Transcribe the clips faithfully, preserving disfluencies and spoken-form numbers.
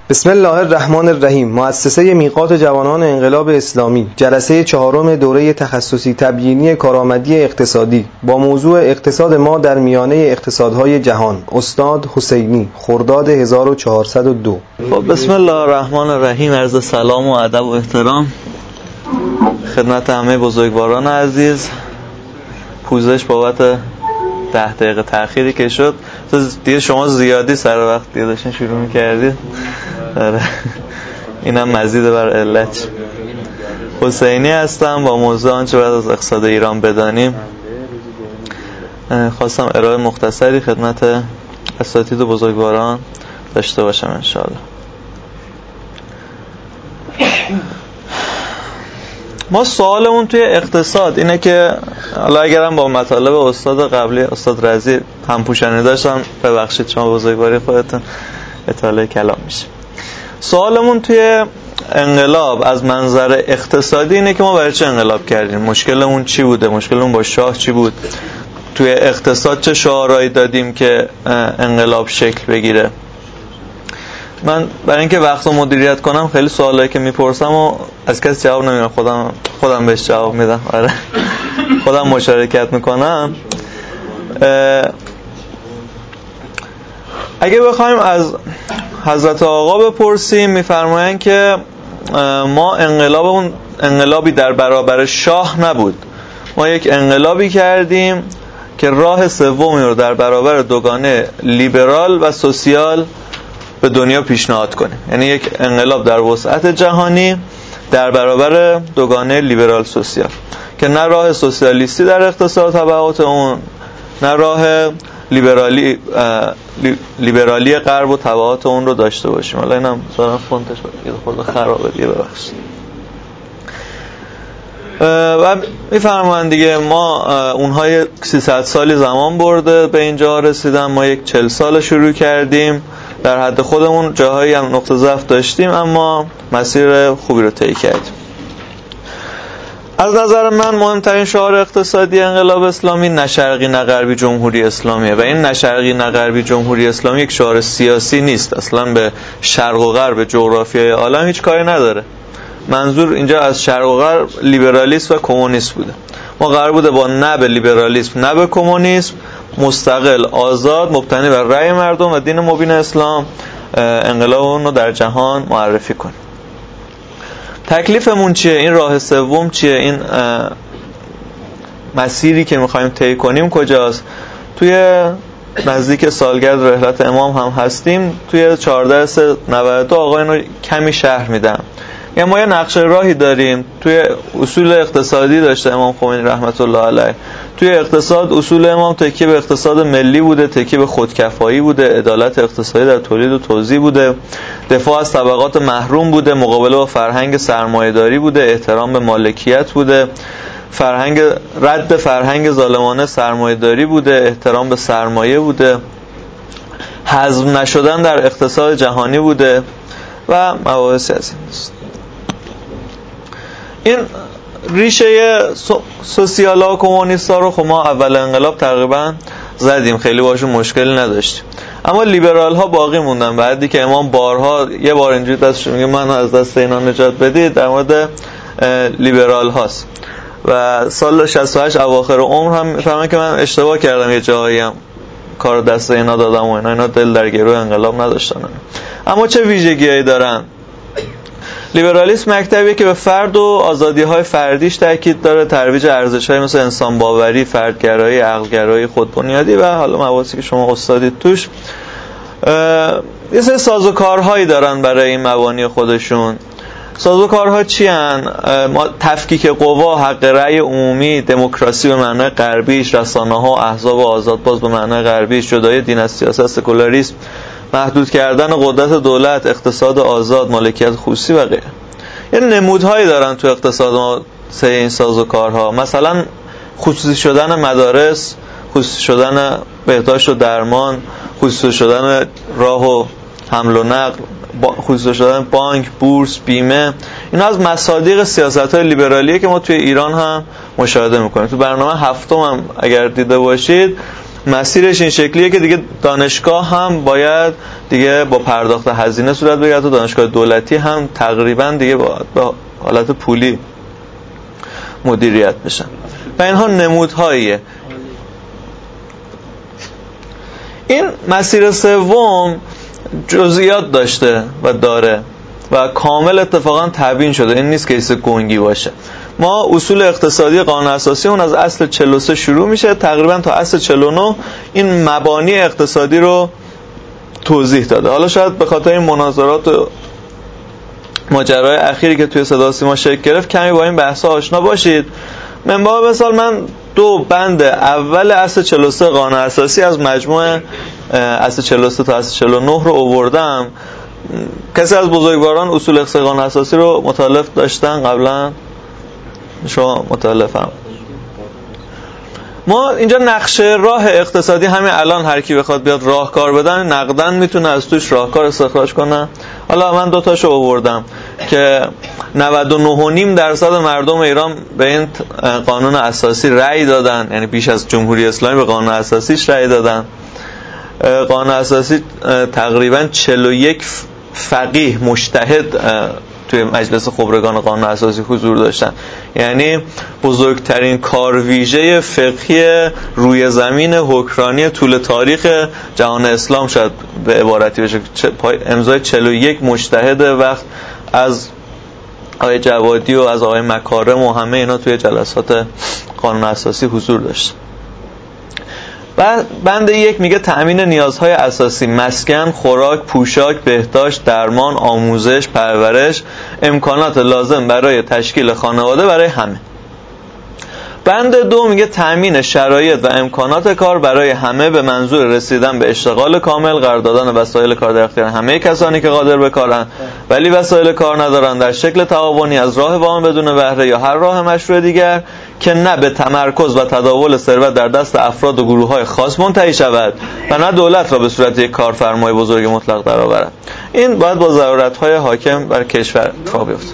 بسم الله الرحمن الرحیم. مؤسسه میقات جوانان انقلاب اسلامی، جلسه چهارم دوره تخصصی تبیینی کارآمدی اقتصادی با موضوع اقتصاد ما در میانه اقتصادهای جهان، استاد حسینی، خرداد هزار و چهارصد و دو. خب بسم الله الرحمن الرحیم. عرض سلام و ادب و احترام خدمت همه بزرگواران عزیز. پوزش بابت ده دقیقه تأخیری که شد. دیگه شما زیادی سر وقت دیگه داشتین شروع می‌کردید. آره. اینم مزید بر علت. حسینی هستم با موضوع آنچه بعد از اقتصاد ایران بدانیم. خواستم ارائه مختصری خدمت اساتید و بزرگواران داشته باشم انشاءالله. ما سوالمون توی اقتصاد اینه که حالا اگرم با مطالب استاد قبلی استاد رضی همپوشانی داشتم، ببخشید شما بزرگواری خودتون اطاله کلام میشه. سوالمون توی انقلاب از منظر اقتصادی اینه که ما برای چه انقلاب کردیم، مشکلمون چی بوده، مشکلمون با شاه چی بود، توی اقتصاد چه شعارهایی دادیم که انقلاب شکل بگیره. من برای اینکه وقت رو مدیریت کنم خیلی سوالایی که میپرسم و از کسی جواب نمیدم، خودم خودم بهش جواب میدم. آره خودم مشارکت میکنم. اگه بخوایم از حضرت آقا بپرسیم، میفرمایند که ما انقلابمون انقلابی در برابر شاه نبود، ما یک انقلابی کردیم که راه سومی رو در برابر دوگانه لیبرال و سوسیال به دنیا پیشنهاد کنیم. یعنی یک انقلاب در وسعت جهانی در برابر دوگانه لیبرال سوسیال که نه راه سوسیالیستی در اقتصاد تبعات اون، نه راه لیبرالی لیبرالی غرب و تبعات اون رو داشته باشیم. حالا اینم دارم فونتش یه خورده خرابه دیگه، ببخشید. و میفرمایند دیگه ما اونها سیصد سالی زمان برده به اینجا رسیدن، ما یک چهل سال شروع کردیم، در حد خودمون جاهایی هم نقطه ضعف داشتیم اما مسیر خوبی رو طی کردیم. از نظر من مهمترین شعار اقتصادی انقلاب اسلامی نه شرقی نه غربی جمهوری اسلامیه و این نه شرقی نه غربی جمهوری اسلامی یک شعار سیاسی نیست، اصلا به شرق و غرب جغرافیای عالم هیچ کاری نداره. منظور اینجا از شرق و غرب لیبرالیسم و کمونیسم بوده. ما قرار بوده با نه به لیبرالیسم نه به کمونیسم، مستقل، آزاد، مبتنی بر رأی مردم و دین مبین اسلام انقلاب اون رو در جهان معرفی کنیم. تکلیفمون چیه؟ این راه سوم چیه؟ این مسیری که میخوایم طی کنیم کجاست؟ توی نزدیک سالگرد رحلت امام هم هستیم. توی چهارده سه نود و دو آقا اینو کمی شرح میدم. یعنی ما یه نقشه راهی داریم. توی اصول اقتصادی داشته امام خمینی رحمت الله علیه. توی اقتصاد اصول امام تکیه به اقتصاد ملی بوده، تکیه به خودکفایی بوده، عدالت اقتصادی در تولید و توزیع بوده، دفاع از طبقات محروم بوده، مقابله با فرهنگ سرمایه‌داری بوده، احترام به مالکیت بوده، فرهنگ رد فرهنگ ظالمانه سرمایه‌داری بوده، احترام به سرمایه بوده، هضم نشدن در اقتصاد جهانی بوده و مباحثی از این است. این ریشه سوسیالا و کمونیستا رو خب ما اول انقلاب تقریبا زدیم، خیلی باشون مشکلی نداشتیم. اما لیبرال ها باقی موندن. بعدی که امام بارها یه بار اینجوری دستش میگه من از دست اینا نجات بدید، در مورد لیبرال هاست. و سال شصت و هشت اواخر عمر هم میفهمن که من اشتباه کردم، یه جایی هم کار دست اینا دادم و اینا اینا دل در گروه انقلاب نداشتن. اما چه ویژگی‌هایی دارن؟ لیبرالیسم مکتبیه که به فرد و آزادی‌های فردیش تاکید داره، ترویج ارزش‌های مثل انسان باوری، فردگرایی، عقلگرایی، خودبنیادی و حالا مباحثی که شما استادید توش. یه سری سازوکارهایی دارن برای این مبانی خودشون. سازوکارها چی هن؟ تفکیک قوا، حق رأی عمومی، دموکراسی به معنای غربیش، رسانه‌ها و احزاب آزادباز به معنای غربیش، جدای دین از سیاست، سکولاریسم، محدود کردن قدرت دولت، اقتصاد آزاد، مالکیت خصوصی و غیره. یه نمودهایی دارن تو اقتصاد ما سه این سازوکارها. مثلا خصوصی شدن مدارس، خصوصی شدن بهداشت و درمان، خصوصی شدن راه و حمل و نقل، خصوصی شدن بانک، بورس، بیمه. اینا از مصادیق سیاست‌های لیبرالیه که ما توی ایران هم مشاهده می‌کنیم. تو برنامه هفتم هم اگر دیده باشید مسیرش این شکلیه که دیگه دانشگاه هم باید دیگه با پرداخت هزینه صورت بگیره، دانشگاه دولتی هم تقریبا دیگه با حالت پولی مدیریت بشن و اینها نمودهاییه. این مسیر سوم جزئیات داشته و داره و کامل اتفاقا تبیین شده، این نیست که ایسه گنگی باشه. ما اصول اقتصادی قانون اساسی اون از اصل چهل و سه شروع میشه تقریبا تا اصل چهل و نه این مبانی اقتصادی رو توضیح داده. حالا شاید به خاطر این مناظرات و ماجرای اخیری که توی صدا و سیما شکل گرفت کمی با این بحثا آشنا باشید. من با مثال من دو بند اول اصل چهل و سه قانون اساسی از مجموع اصل چهل و سه تا اصل چهل و نه رو آوردم. کسی از بزرگواران اصول اقتصادی قانون اساسی رو متعلق داشتن قبلا؟ شما متعلقم. ما اینجا نقشه راه اقتصادی همین الان هر کی بخواد بیاد راهکار بدن نقدن میتونه از توش راهکار استخراج کنه. حالا من دو تاشو آوردم که نود و نه و پنج درصد مردم ایران به این قانون اساسی رأی دادن، یعنی بیش از جمهوری اسلامی به قانون اساسیش رأی دادن. قانون اساسی تقریبا چهل و یک فقیه مجتهد توی مجلس خبرگان قانون اساسی حضور داشتن، یعنی بزرگترین کارویژه فقهی روی زمین حکمرانی طول تاریخ جهان اسلام شاید به عبارتی بشه. امضای چهل و یک مجتهد وقت از آقای جوادی و از آقای مکارم و همه اینا توی جلسات قانون اساسی حضور داشت. بعد بند یک میگه تأمین نیازهای اساسی، مسکن، خوراک، پوشاک، بهداشت، درمان، آموزش، پرورش، امکانات لازم برای تشکیل خانواده برای همه. بند دو میگه تأمین شرایط و امکانات کار برای همه به منظور رسیدن به اشتغال کامل، قرار دادن وسایل کار در اختیار همه کسانی که قادر به کارند ولی وسایل کار ندارند در شکل تعاونی از راه وام بدون بهره یا هر راه مشروع دیگر که نه به تمرکز و تداول ثروت در دست افراد و گروه‌های خاص منتهی شود و نه دولت را به صورت یک کارفرمای بزرگ مطلق درآورد. این باید با ضرورت‌های حاکم بر کشور اتفاق بیفته.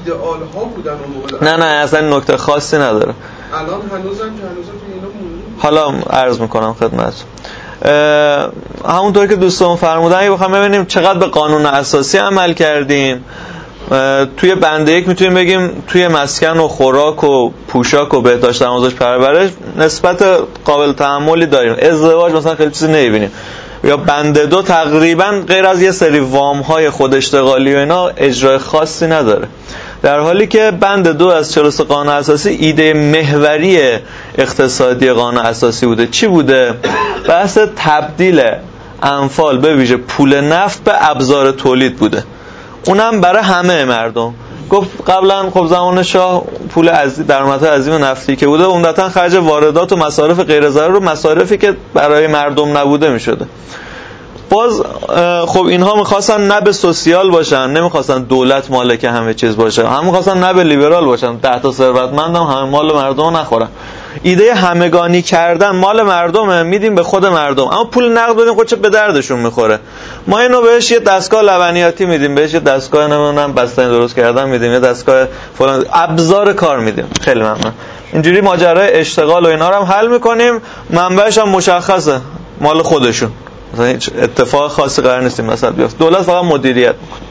نه نه اصلا نکته خاصی نداره. الان هنوزم که هنوزم تو اینا مونده. حالا عرض میکنم خدمت. همونطور که دوستان فرمودن اگه بخوام ببینیم چقدر به قانون اساسی عمل کردیم، توی بند یک میتونیم بگیم توی مسکن و خوراک و پوشاک و بهداشت آموزش پرورش نسبت قابل تحملی داریم. ازدواج مثلا خیلی چیزی نمیبینیم. یا بند دو تقریبا غیر از یه سری وام های خود اشتغالی و اینا اجرای خاصی نداره، در حالی که بند دو از چهل و سه قانون اساسی ایده محوری اقتصادی قانون اساسی بوده. چی بوده؟ بحث تبدیل اموال به ویژه پول نفت به ابزار تولید بوده، اونم برای همه مردم. گفت قبلا خب زمان شاه پول عظیم درآمدهای عظیم نفتی که بوده عمدتاً خرج واردات و مصارف غیر ضروری رو مصارفی که برای مردم نبوده میشده. باز خب اینها میخواستن نه به سوسیال باشن، نمیخواستن دولت مالک همه چیز باشه، هم میخواستن نه به لیبرال باشن، ده تا ثروتمند هم همه مال مردم نخورن. ایده همگانی کردن مال مردمه میدیم به خود مردم، اما پول نقد بدیم خود چه به دردشون میخوره. ما اینو بهش یه دستگاه لبنیاتی میدیم، بهش یه دستگاه نمیدونم بستنی درست کردن میدیم، یه دستگاه فلان ابزار کار میدیم. خیلی ممنون. اینجوری ماجرای اشتغال و اینا رو هم حل میکنیم، منبعش هم مشخصه مال خودشون، مثلا هیچ اتفاق خاصی قرار نیستیم مثلا بیفته، دولت فقط مدیریت میکنه.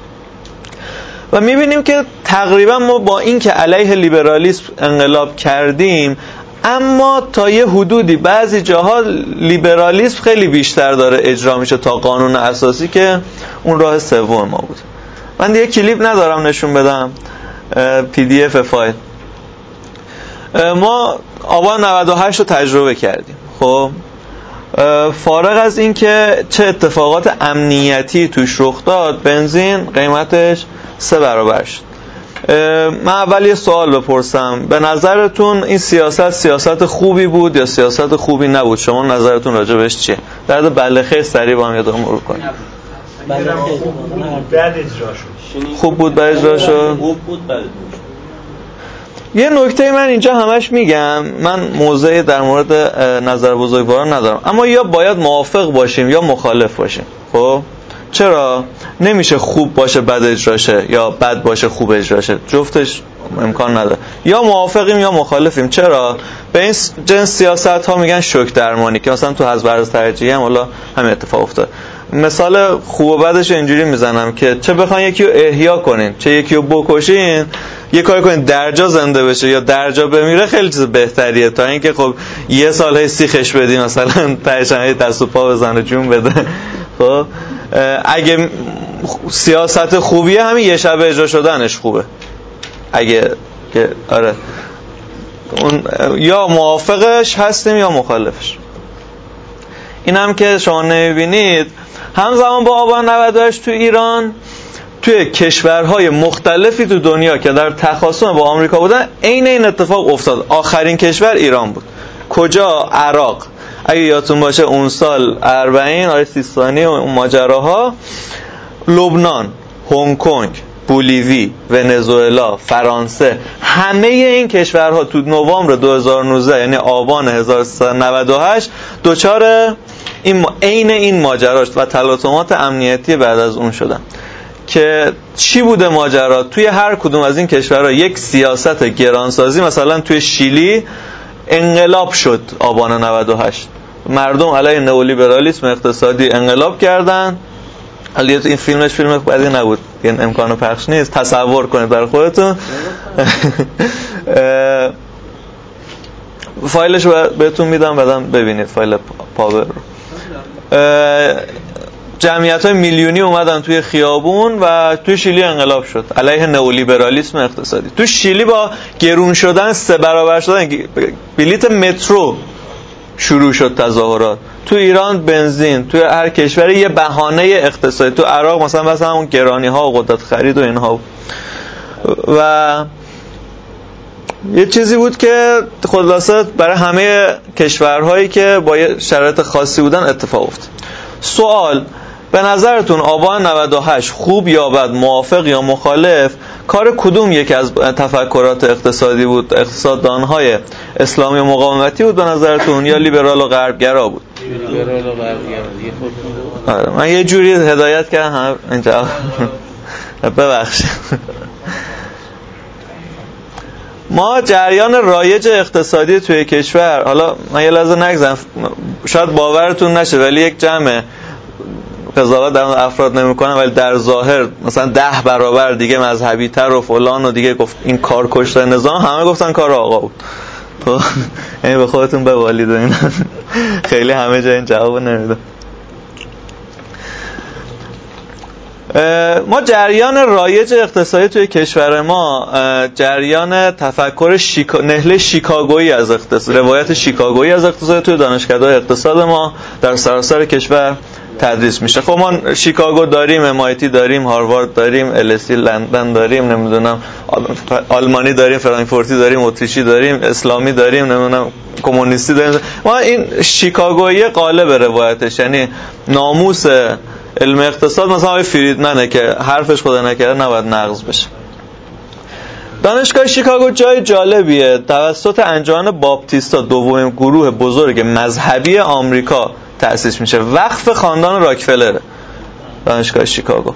و میبینیم که تقریبا ما با این که علیه لیبرالیسم انقلاب کردیم، اما تا یه حدودی بعضی جاها لیبرالیسم خیلی بیشتر داره اجرا میشه تا قانون اساسی که اون راه سوم ما بود. من دیگه کلیپ ندارم نشون بدم، پی دی اف فایل. ما آبان نود و هشت رو تجربه کردیم. خب فارغ از این که چه اتفاقات امنیتی توش رخ داد، بنزین قیمتش سه برابر شد. من اول یه سوال بپرسم، به نظرتون این سیاست سیاست خوبی بود یا سیاست خوبی نبود؟ شما نظرتون راجع بهش چیه؟ در حد بله خیر سریع با هم یادم مرور کنیم. بد اجرا شد. خوب بود بد اجرا شد. خوب بود بد. یه نکته من اینجا همش میگم، من موضعی در مورد نظر بزرگواران ندارم، اما یا باید موافق باشیم یا مخالف باشیم. خب چرا؟ نمیشه خوب باشه بد اجرا شه یا بد باشه خوب اجرا شه، جفتش امکان نداره. یا موافقیم یا مخالفیم. چرا؟ به این جنس سیاست ها میگن شوک درمانی که مثلا تو حزب ارز ترجیحی هم حالا همین اتفاق افتاد. مثال خوب و بدش اینجوری میزنم که چه بخواین یکی رو احیا کنین چه یکی رو بکشین، یه کاری کنین درجا زنده بشه یا درجا بمیره خیلی چیز بهتریه تا اینکه خب یه سال هی سیخش بدین مثلا تهشن دست و پا بزنه جون بده. خب اگه سیاست خوبیه همین یه شب اجرا شدنش خوبه. اگه که آره اون یا موافقش هستیم یا مخالفش. این هم که شما نمیبینید همزمان با آبان نود و هشت تو ایران توی کشورهای مختلفی تو دنیا که در تخاصم با آمریکا بودن عین این اتفاق افتاد. آخرین کشور ایران بود. کجا؟ عراق. اگه یادتون باشه اون سال اربعین آیه سیستانی و اون ماجراها. لبنان، هنگ کنگ، بولیوی، ونزوئلا، فرانسه، همه این کشورها تو نوامبر دو هزار و نوزده یعنی آبان هزار و سیصد و نود و هشت دوچار این عین این ماجراست و تلاطمات امنیتی بعد از اون شدن. که چی بوده ماجرا؟ توی هر کدوم از این کشورها یک سیاست گرانسازی، مثلا توی شیلی انقلاب شد آبان نود و هشت، مردم علیه نئولیبرالیسم اقتصادی انقلاب کردن. حالا این فیلمش فیلم بدی نبود، این امکان پخش نیست، تصور کنید برای خودتون. فایلش رو بهتون میدم بعدم ببینید فایل پاور رو. جمعیت های میلیونی اومدن توی خیابون و توی شیلی انقلاب شد علیه نئولیبرالیسم اقتصادی. توی شیلی با گرون شدن سه برابر شدن بلیت مترو شروع شد تظاهرات. تو ایران بنزین، تو هر کشوری یه بهانه اقتصادی. تو عراق مثلا مثلا اون گرانی ها و قدرت خرید و اینها. و یه چیزی بود که خلاصه برای همه کشورهایی که با یه شرایط خاصی بودن اتفاق افتاد. سوال، به نظرتون آبان نود و هشت خوب یا بد، موافق یا مخالف، کار کدوم یکی از تفکرات اقتصادی بود؟ اقتصاددانهای اسلامی و مقاومتی بود به نظرتون یا لیبرال و غربگرا بود؟ لیبرال و غربگرا. آره من یه جوری هدایت کردم اینجا. ببخشید. ما جریان رایج اقتصادی توی کشور، حالا من یه لحظه نگذارم شاید باورتون نشه ولی یک جمع قضاوت در افراد نمی‌کنم ولی در ظاهر مثلا ده برابر دیگه مذهبی تر و فلان و دیگه گفت این کار کشته نظام، همه گفتن کار آقا بود. تو یعنی به خودتون ببالید و اینا. خیلی همه جا این جواب نمیده. ما جریان رایج اقتصادی توی کشور ما جریان تفکر شیکا... نهله شیکاگویی از اقتصاد، روایت شیکاگویی از اقتصاد توی دانشکده‌های اقتصاد ما در سراسر کشور تدریس میشه. خب ما شیکاگو داریم، ام آی تی داریم، هاروارد داریم، ال اس تی لندن داریم، نمیدونم آلمانی داریم، فرانکفورتی داریم، اتریشی داریم، اسلامی داریم، نمیدونم کمونیستی داریم. ما این شیکاگویی قالب روایتش، یعنی ناموس علم اقتصاد مثلا آقای فریدمنه که حرفش خدا نکرده نباید نقض بشه. دانشگاه شیکاگو جای جالبیه، توسط انجمن باپتیستا دومین گروه بزرگ مذهبی آمریکا تأسیس میشه. وقف خاندان راکفلر دانشگاه شیکاگو.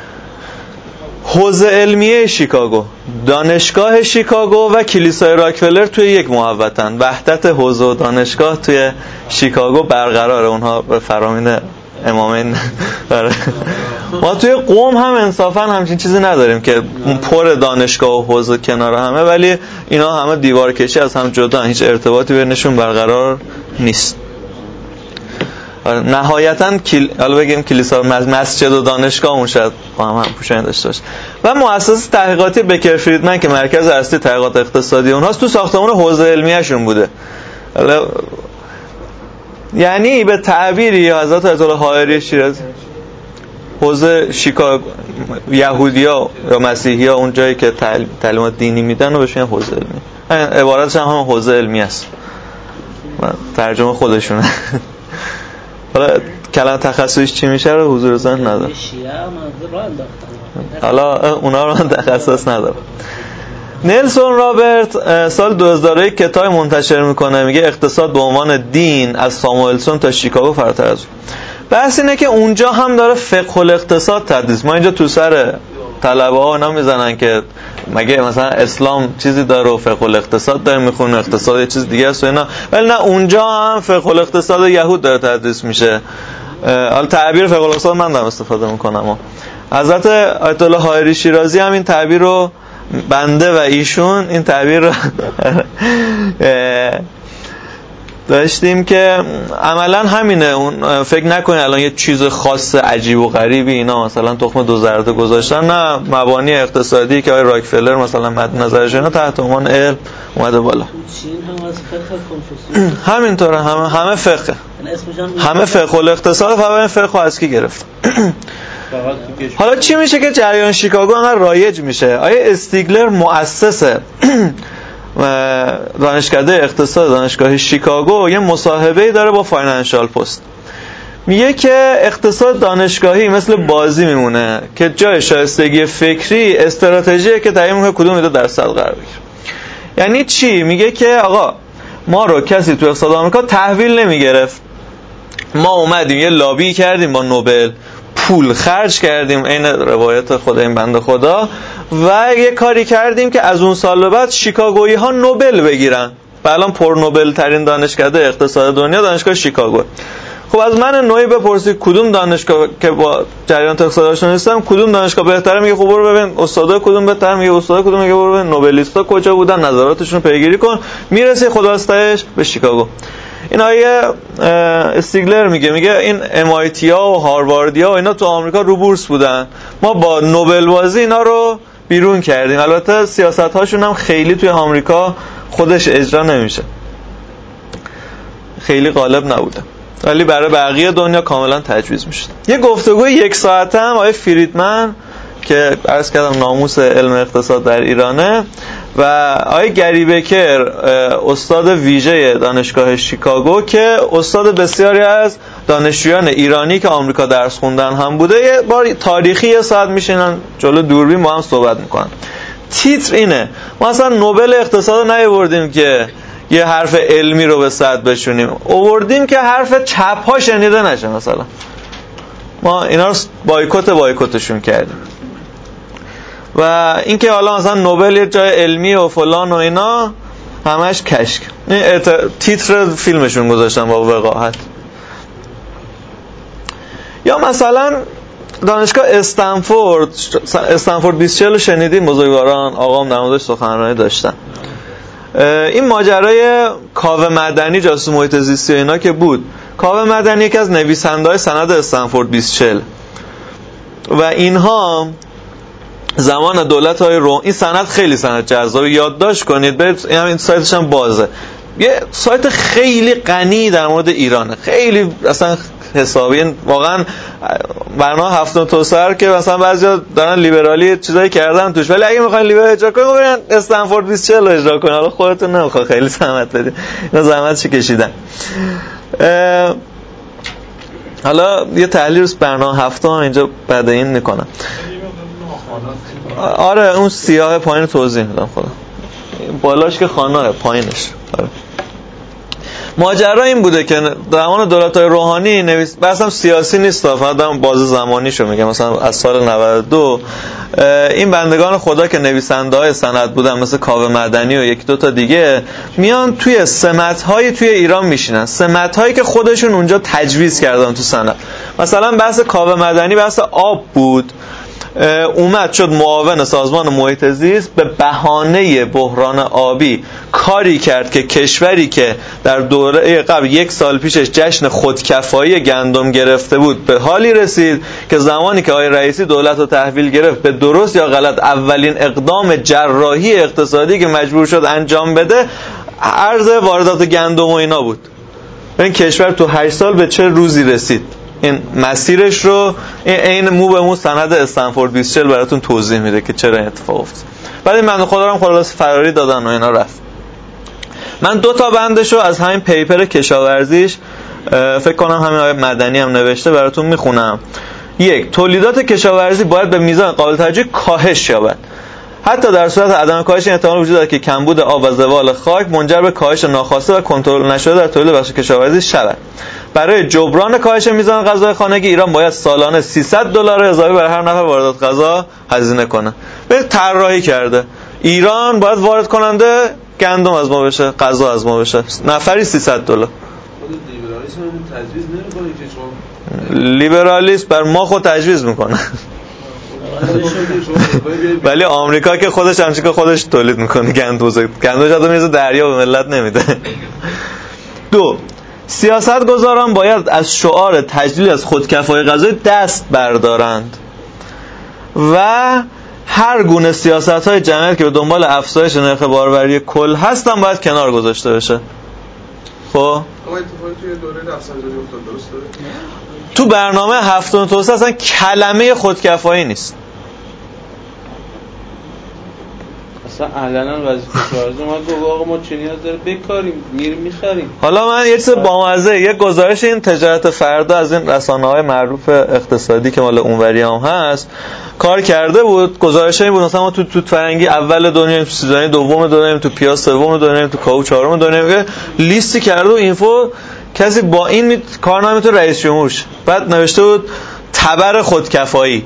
حوزه علمیه شیکاگو، دانشگاه شیکاگو و کلیسای راکفلر توی یک محوطن. وحدت حوزه و دانشگاه توی شیکاگو برقراره. اونها به فرامین امامین داره. ما توی قم هم انصافا همچین چیزی نداریم که پر دانشگاه و حوزه کنار همه، ولی اینا همه دیوار کشی از هم جدا، هیچ ارتباطی بینشون برقرار نیست. نهایتاً کل... حالا بگیم کلیسا، مسجد و دانشگاه اون شاید با هم هم پوشانی داشته باشه. و مؤسسه تحقیقاتی بکر فریدمن که مرکز اصلی تحقیقات اقتصادی اونهاست تو ساختمان حوزه علمیه‌شون بوده. حالا یعنی به تعبیری حضرت آیت الله حائری شیرازی، حوزه شیکاگو یهودیا یا مسیحیا اون جایی که تعلیمات دینی میدن و بهشون حوزه علمی، عبارتش هم همون حوزه علمی است، ترجمه خودشونه. حالا کلمه تخصصیش چی میشه رو حضور ذهن ندارم، حالا اونا رو من تخصص ندارم. نلسون رابرت سال دو هزار و یک کتاب منتشر میکنه، میگه اقتصاد به عنوان دین از ساموئلسون تا شیکاگو فراتر از اون. بحث اینه که اونجا هم داره فقه الاقتصاد تدریس. ما اینجا تو سر طلبه ها اینا میزنن که مگه مثلا اسلام چیزی داره و فقه الاقتصاد داره میخونه، اقتصاد یه چیز دیگه است و اینا، ولی نه اونجا هم فقه الاقتصاد یهود داره تدریس میشه. حالا تعبیر فقه الاقتصاد من دارم استفاده میکنم و حضرت آیت الله حائری شیرازی هم این تعبیر رو، بنده و ایشون این تعبیر رو داشتیم که عملا همینه. اون فکر نکنید الان یه چیز خاص عجیب و غریبی اینا مثلا تخم دو زرده گذاشتن، نه، مبانی اقتصادی که آقای راکفلر مثلا مد نظرش اینا تحت عنوان علم اومده بالا. چین هم از فقه کنفوسیوس همینطوره، همه همه فقه، همه فقه و اقتصاد، فقط فقه از کی گرفت. حالا چی میشه که جریان شیکاگو انقدر رایج میشه؟ آیا استیگلر مؤسس دانشکده اقتصاد دانشگاه شیکاگو یه مصاحبه‌ای داره با فاینانشال پست، میگه که اقتصاد دانشگاهی مثل بازی میمونه که جای شایستگی فکری استراتژیه که تعیین میکنه کدوم ایده درصد قرار بگیره. یعنی چی؟ میگه که آقا ما رو کسی تو اقتصاد آمریکا تحویل نمیگرفت، ما اومدیم یه لابی کردیم با نوبل، پول خرج کردیم، این روایت خود این بنده خدا، و یه کاری کردیم که از اون سال بعد شیکاگویی ها نوبل بگیرن و الان پر نوبل ترین دانشکده اقتصاد دنیا دانشگاه شیکاگو. خب از من نوعی بپرسید کدوم دانشگاه که با جریان اقتصاد آشنا نیستم کدوم دانشگاه بهتره، میگه خب برو ببین استادا کدوم بهتره، میگه استادا کدوم، میگه برو ببین نوبلیستا کجا بودن، نظراتشون رو پیگیری کن، میرسه خداستایش به شیکاگو. این آیه استیگلر میگه میگه این ام آی تی ها و هارواردیا و اینا تو آمریکا رو بورس بودن، ما با نوبل بازی اینا رو بیرون کردیم. البته سیاست هاشون هم خیلی توی آمریکا خودش اجرا نمیشه، خیلی غالب نبوده، ولی برای بقیه دنیا کاملا تجویز میشه. یه گفتگوی یک ساعته هم آیه فریدمن که عرض کردم ناموس علم اقتصاد در ایرانه و آقای گری بکر استاد ویژه دانشگاه شیکاگو که استاد بسیاری از دانشجویان ایرانی که آمریکا درس خوندن هم بوده، یه بار تاریخی یه ساعت میشینن جلو دوربین با هم صحبت میکنن. تیتر اینه ما اصلا نوبل اقتصاد رو نیاوردیم که یه حرف علمی رو به صد بشونیم، آوردیم که حرف چپ ها شنیده نشه، مثلا ما اینا رو بایکوت بایکوتشون کردیم. و اینکه حالا مثلا نوبل یه جای علمی و فلان و اینا همش کشک، این ات... تیتر فیلمشون گذاشتن با وقاحت. یا مثلا دانشگاه استنفورد، استنفورد بیست چهل شنیدین بزرگواران، آقام در موردش سخنرانی داشتن. این ماجرای کاوه مدنی جاسوس محیط زیستی اینا که بود، کاوه مدنی یکی از نویسنده‌های سند استنفورد بیست چهل و اینها زمان دولت های روم، این سند خیلی سند جذاب، یادداشت کنید، برید این همین سایتش هم بازه، یه سایت خیلی غنی در مورد ایرانه، خیلی اصلا حسابی، واقعا برنامه هفتم تا سر که مثلا بعضیا دارن لیبرالی چیزایی کردن توش، ولی اگه میخواین لیبرال اجرا کنین برین استنفورد بیست چهل اجرا کنین، حالا خودتون نمیخواد خیلی زحمت بدین، اینا زحمتش کشیدن. حالا یه تحلیل برنامه هفتم اینجا بعد این میکنم. آره اون سیاه پایین توضیح میدم، خدا بالاش که خانه، پایینش. آره. ماجرا این بوده که زمان دولت‌های روحانی نویس بحثم سیاسی نیست، فقط باز زمانیشو میگم، مثلا از سال نود و دو این بندگان خدا که نویسنده‌های سند بودن مثل کاوه مدنی و یک دو تا دیگه میان توی سمت‌های توی ایران میشینن، سمت‌هایی که خودشون اونجا تجویز کردن تو سند. مثلا بحث کاوه مدنی بحث آب بود، اومد شد معاون سازمان محیط زیست، به بهانه بحران آبی کاری کرد که کشوری که در دوره قبل یک سال پیشش جشن خودکفایی گندم گرفته بود به حالی رسید که زمانی که آقای رئیسی دولت رو تحویل گرفت، به درست یا غلط اولین اقدام جراحی اقتصادی که مجبور شد انجام بده عرض واردات گندم و اینا بود. این کشور تو هشت سال به چه روزی رسید؟ این مسیرش رو این مو به مو سند استنفورد بیست چهل براتون توضیح میده که چرا این اتفاق افتاد. بعد این بنده خدا رو هم خلاص فراری دادن و اینا رفت. من دو تا بندشو از همین پیپر کشاورزیش فکر کنم همین آقای مدنی هم نوشته براتون میخونم. یک، تولیدات کشاورزی باید به میزان قابل توجهی کاهش یابد. حتی در صورت عدم کاهش این احتمال وجود دارد که کمبود آب و زوال خاک منجر به کاهش ناخواسته و کنترل نشده در تولید بخش کشاورزی شود. برای جبران کاهش میزان غذای خانگی ایران باید سالانه سیصد دلار اضافی برای هر نفر واردات غذا هزینه کنه. به طراحی کرده ایران باید وارد کننده گندم از ما بشه، غذا از ما بشه، نفری سیصد دلار. لیبرالیسم تجویز نمی‌کنه که شما لیبرالیسم بر ما خود تجویز میکنه. ولی آمریکا که خودش همچین که خودش تولید میکنه گندم بزرگ، گندمش از میز دریا به ملت نمیده. دو، سیاستگزاران باید از شعار تجلیل از خودکفایی غذایی دست بردارند و هر گونه سیاست‌های جمعیت که به دنبال افزایش نرخ باربری کل هستن باید کنار گذاشته بشه. خب آقا اتفاقی توی دوره رفسنجانی افتاد درسته؟ تو برنامه هفتم توسعه اصلا کلمه خودکفایی نیست. اصلا علنا وظیفه کشاورزی ما گفت آقا ما چه نیاز داره بکاریم، میریم میخریم. حالا من یه چیز بامزه، یه گزارش این تجارت فردا از این رسانه‌های معروف اقتصادی که مال اونوری هم هست کار کرده بود. گزارشی بود مثلا ما تو توت فرنگی اول دنیا، تو سیزانی دوم دنیا، تو پیاز سوم دنیا، تو کاهو چهارم دنیا، لیستی کرده و اینفو کسی با این می... کارنامه تو رئیس جمهورش بعد نوشته بود تبر خودکفایی،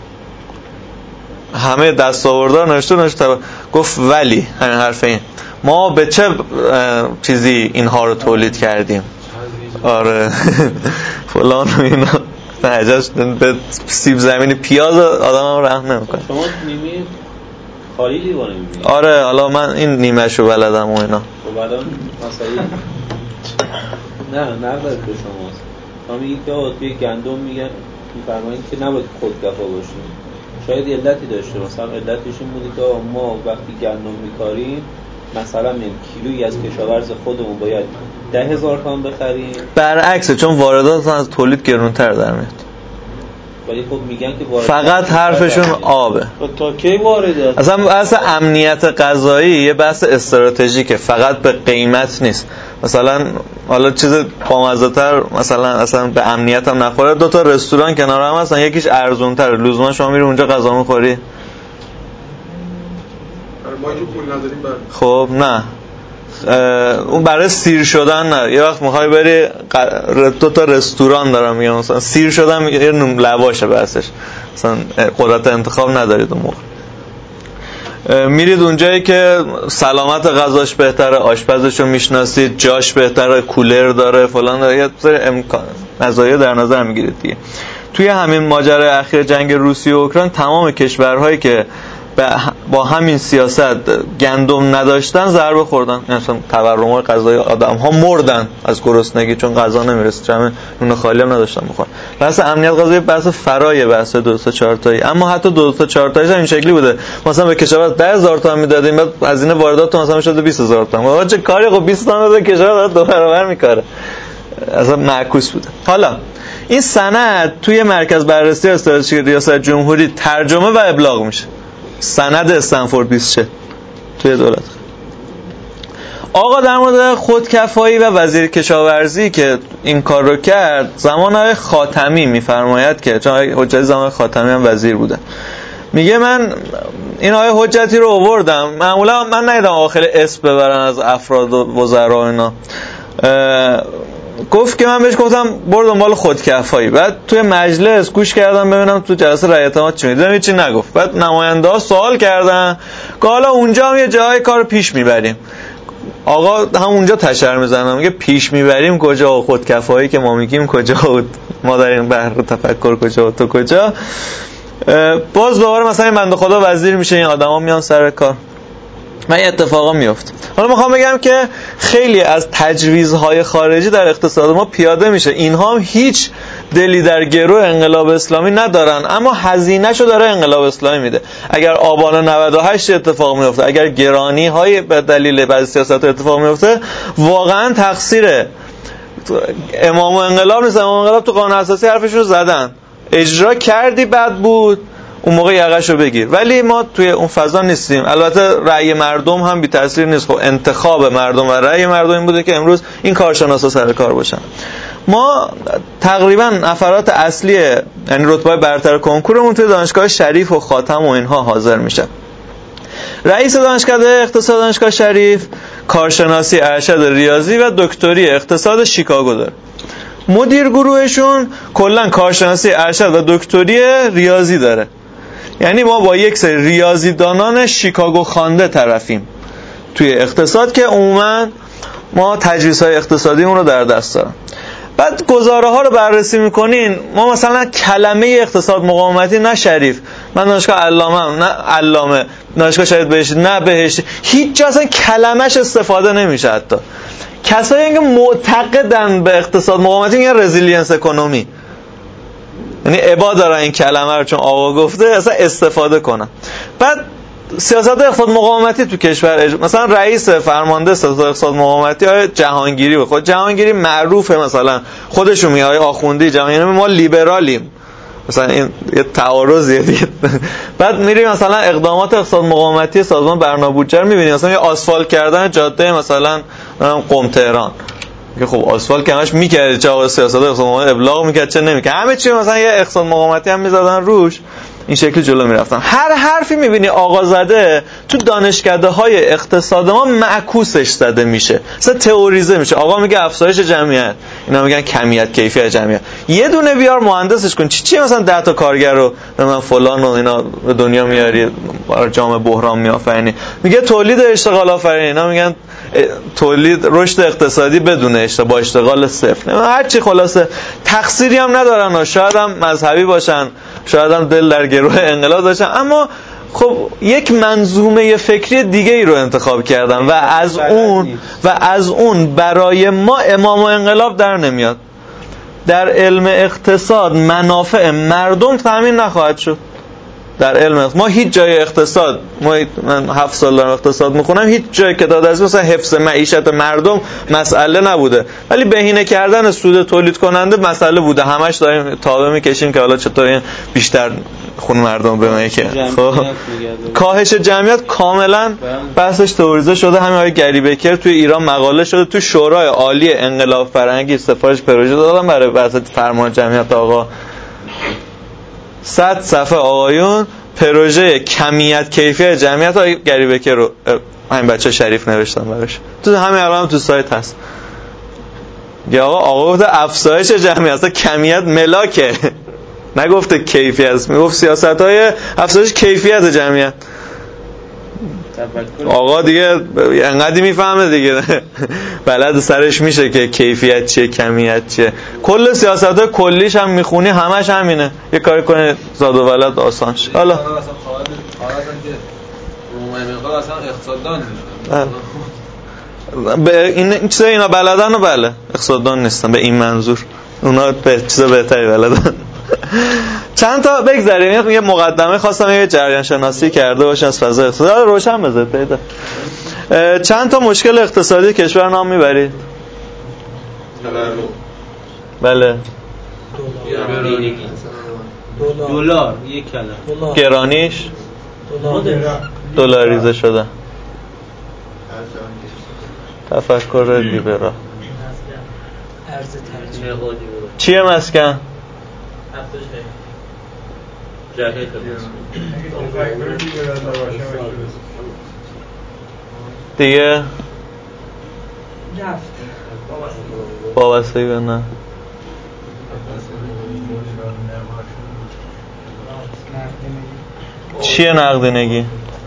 همه دستاوردار نوشته نوشته تبر. گفت ولی همین حرف این ما به چه چیزی اینها رو تولید کردیم؟ آره فلان و اینا نهجاش به سیب زمینی پیاز آدم هم رحم نمیکنه. شما نیمه خالی لیوانه میبینید؟ آره حالا من این نیمه شو بلدم و اینا. خب الان مثلا نه نقدر به شماست. شما میگید که توی گندم میگن میفرمایید که نباید خودکفا باشیم. شاید علتی داشته، مثلا علتش این بوده که ما وقتی گندم میکاریم مثلا میگیم کیلویی از کشاورز خودمون باید ده هزار تومان بخریم، برعکسه چون واردات از تولید گرونتر در میاد. ولی خب میگن که وارد فقط حرفشون آبه. تا کی وارده؟ اصلا بحث امنیت غذایی یه بحث استراتژیکه، فقط به قیمت نیست. مثلا حالا چیز بامزه‌تر مثلا اصلا به امنیت هم نخوره، دو تا رستوران کنار هم هستن یکیش ارزان‌تره، لزوما شما میری اونجا غذا می‌خوری؟ ما که پول نداریم بعد خب نه اون برای سیر شدن نه. یه وقت میخوای بری دو تا رستوران دارم میگم مثلا سیر شدن یه لواشه بحثش، مثلا قدرت انتخاب ندارید اون موقع. میرید اونجایی که سلامت غذاش بهتره، آشپزشو میشناسید، جاش بهتره، کولر داره فلان داره، یه سری امکان مزایا در نظر میگیرید دیگه. توی همین ماجرای اخیر جنگ روسیه و اوکراین تمام کشورهایی که با همین سیاست گندم نداشتن ضربه خوردن، مثلا تورم غذایی آدم ها مردن از گرسنگی چون غذا نمیرسید، جمع نون خالی هم نداشتن بخورن. بحث امنیت غذایی بحث فرای بحث دو تا چهار تایی، اما حتی دو تا چهار تایش این شکلی بوده مثلا به کشاورز ده هزار تومان میدادیم بعد هزینه واردات مثلا شده بیست هزار تومان. آقا چه کاری، خب بیست تومان بده کشاورز دو برابر میکاره، اصلا معکوس بوده. حالا این سند توی مرکز بررسی استراتژی ریاست جمهوری ترجمه و ابلاغ میشه، سند استنفورد بیست چه توی دولت. آقا در مورد خودکفایی و وزیر کشاورزی که این کار رو کرد، زمان آقای خاتمی میفرماید که چون آقای حجتی زمان خاتمی هم وزیر بوده، میگه من این آقای حجتی رو آوردم، معمولا من ندیدم آخر اسم ببرن از افراد و وزرا اینا، گفت که من بهش گفتم برو دنبال خودکفایی. بعد توی مجلس گوش کردم ببینم تو جلسه رأی اعتماد چی میگه، هیچی نگفت. بعد نماینده ها سوال کردن که حالا اونجا هم یه جای کار پیش میبریم. آقا هم اونجا تشر میزنم میگه پیش میبریم کجا، خودکفایی که ما میگیم کجا، ما در این بحر تفکر کجا، تو کجا. باز دوباره مثلا این بنده خدا وزیر میشه، این آدما میان سر کار، من این اتفاقا میفته. حالا میخوام بگم که خیلی از تجویزهای خارجی در اقتصاد ما پیاده میشه، اینها هم هیچ دلی در گروه انقلاب اسلامی ندارن، اما هزینه‌شو داره انقلاب اسلامی میده. اگر آبان نود و هشت اتفاق میفته، اگر گرانی های به دلیل بعضی سیاست اتفاق میفته، واقعا تقصیر امام انقلاب نیست. امام انقلاب تو قانون اساسی حرفشون زدن، اجرا کردی بد بود اون موقع یقه‌شو بگیر، ولی ما توی اون فضا نیستیم. البته رأی مردم هم بی تاثیر نیست، خب انتخاب مردم و رأی مردم این بوده که امروز این کارشناسا سر کار باشن. ما تقریبا نفرات اصلی یعنی رتبه برتر کنکورمون توی دانشگاه شریف و خاتم و اینها حاضر میشن. رئیس دانشکده اقتصاد دانشگاه شریف کارشناسی ارشد ریاضی و دکتری اقتصاد شیکاگو داره. مدیر گروهشون کلا کارشناسی ارشد و دکتری ریاضی داره. یعنی ما با یک سری ریاضیدانان شیکاگو خوانده طرفیم توی اقتصاد که عموما ما تجویزهای اقتصادیمون رو در دست داریم. بعد گزاره ها رو بررسی میکنین، ما مثلا کلمه اقتصاد مقاومتی نه شریف، من دانشگاه علامه نه علامه، دانشگاه شهید بهشتی نه بهشتی، هیچ جا اصلا کلمش استفاده نمیشه. حتی کسایی که معتقدن به اقتصاد مقاومتی میگن رزیلینس اکونومی، یعنی ابا دارن این کلمه رو چون آقا گفته اصلا استفاده کنن. بعد سیاست اقتصاد مقاومتی تو کشور، مثلا رئیس فرمانده سیاست اقتصاد مقاومتی آقای جهانگیری بود. خود جهانگیری معروفه، مثلا خودشون میگه آقای آخوندی جهانگیری ما لیبرالیم، مثلا این یه تعارضیه دیگه. بعد میریم مثلا اقدامات اقتصاد مقاومتی سازمان برنامه بودجه رو میبینیم، مثلا یه آسفالت کردن جاده مثلا قم تهران که خب آسفالت کناش میکرد، چه آقای سیاست اقتصاد مقاومتی ابلاغ میکرد چه نمیکرد، همه چی مثلا یه اقتصاد مقاومتی هم میزدن روش، این شکلی جلو میرفتن. هر حرفی میبینی آقا زده تو دانشکده های اقتصاد ما معکوسش زده میشه، مثلا تئوریزه میشه. آقا میگه افزایش جمعیت، اینا میگن کمیت کیفیت جمعیت. یه دونه بیار مهندسش کن، چی چی مثلا ده تا کارگر رو من فلان و اینا به دنیا میاری، برای جامعه بحران میآفرینی. میگه تولید اشتغال آفرینی، اینا میگن تولید رشد اقتصادی بدون اشتغال، با اشتغال صفر. هر چی خلاصه تقصیری هم ندارن، شاید هم مذهبی باشن، شاید هم دل در گروه انقلاب داشتن، اما خب یک منظومه فکری دیگه ای رو انتخاب کردن و از اون و از اون برای ما امام و انقلاب در نمیاد. در علم اقتصاد منافع مردم تامین نخواهد شد. در علم اقتصاد ما هیچ جای اقتصاد، ما من هفت سال دارم اقتصاد میخونم، هیچ جای که داده از مثلا حفظ معیشت مردم مسئله نبوده، ولی بهینه کردن سود تولید کننده مسئله بوده. همش داریم تابع میکشیم که حالا چطور این بیشتر خون مردم بمونه که خب کاهش جمعیت کاملا بحثش تئوریزه شده. همین آقای گریبکر توی ایران مقاله شده، تو شورای عالی انقلاب فرهنگی سفارش پروژه دادن برای بحث فرمان جمعیت. آقا صد صفحه آقایون پروژه کمیت کیفیت جمعیت آقای گریبکر رو همین بچه شریف نوشتن براش، تو همین الان تو سایت هست. یا آقا آقا گفته افزایش جمعیت، اصلا کمیت ملاکه، نگفته کیفیت، میگفت سیاست‌های افزایش کیفیت جمعیت. آقا دیگه انقدی میفهمه دیگه، بلد سرش میشه که کیفیت چیه کمیت چیه. کل سیاست‌های کلیش هم میخونی همش همینه، یه کاری کنه زاد و ولد آسان شه. حالا اصلا خواهد که عمومی مقدار اصلا اقتصاددان نیست، به این چیزا اینا بلدن و بله اقتصاددان نیستن به این منظور، اونا به چیزا بهتری بلدن. چند تا بگذاریم، یه مقدمه خواستم یه جریان شناسی کرده باشم از فضای اقتصادی روشن بذارید پیدا. چند تا مشکل اقتصادی کشور نام میبرید؟ بله. دلار یک کلمه. گرانیش؟ دلاریزه شده. تفکر لیبرال. چیه مسکن؟ دیگه وابستگی به نه چیه نقدینگی؟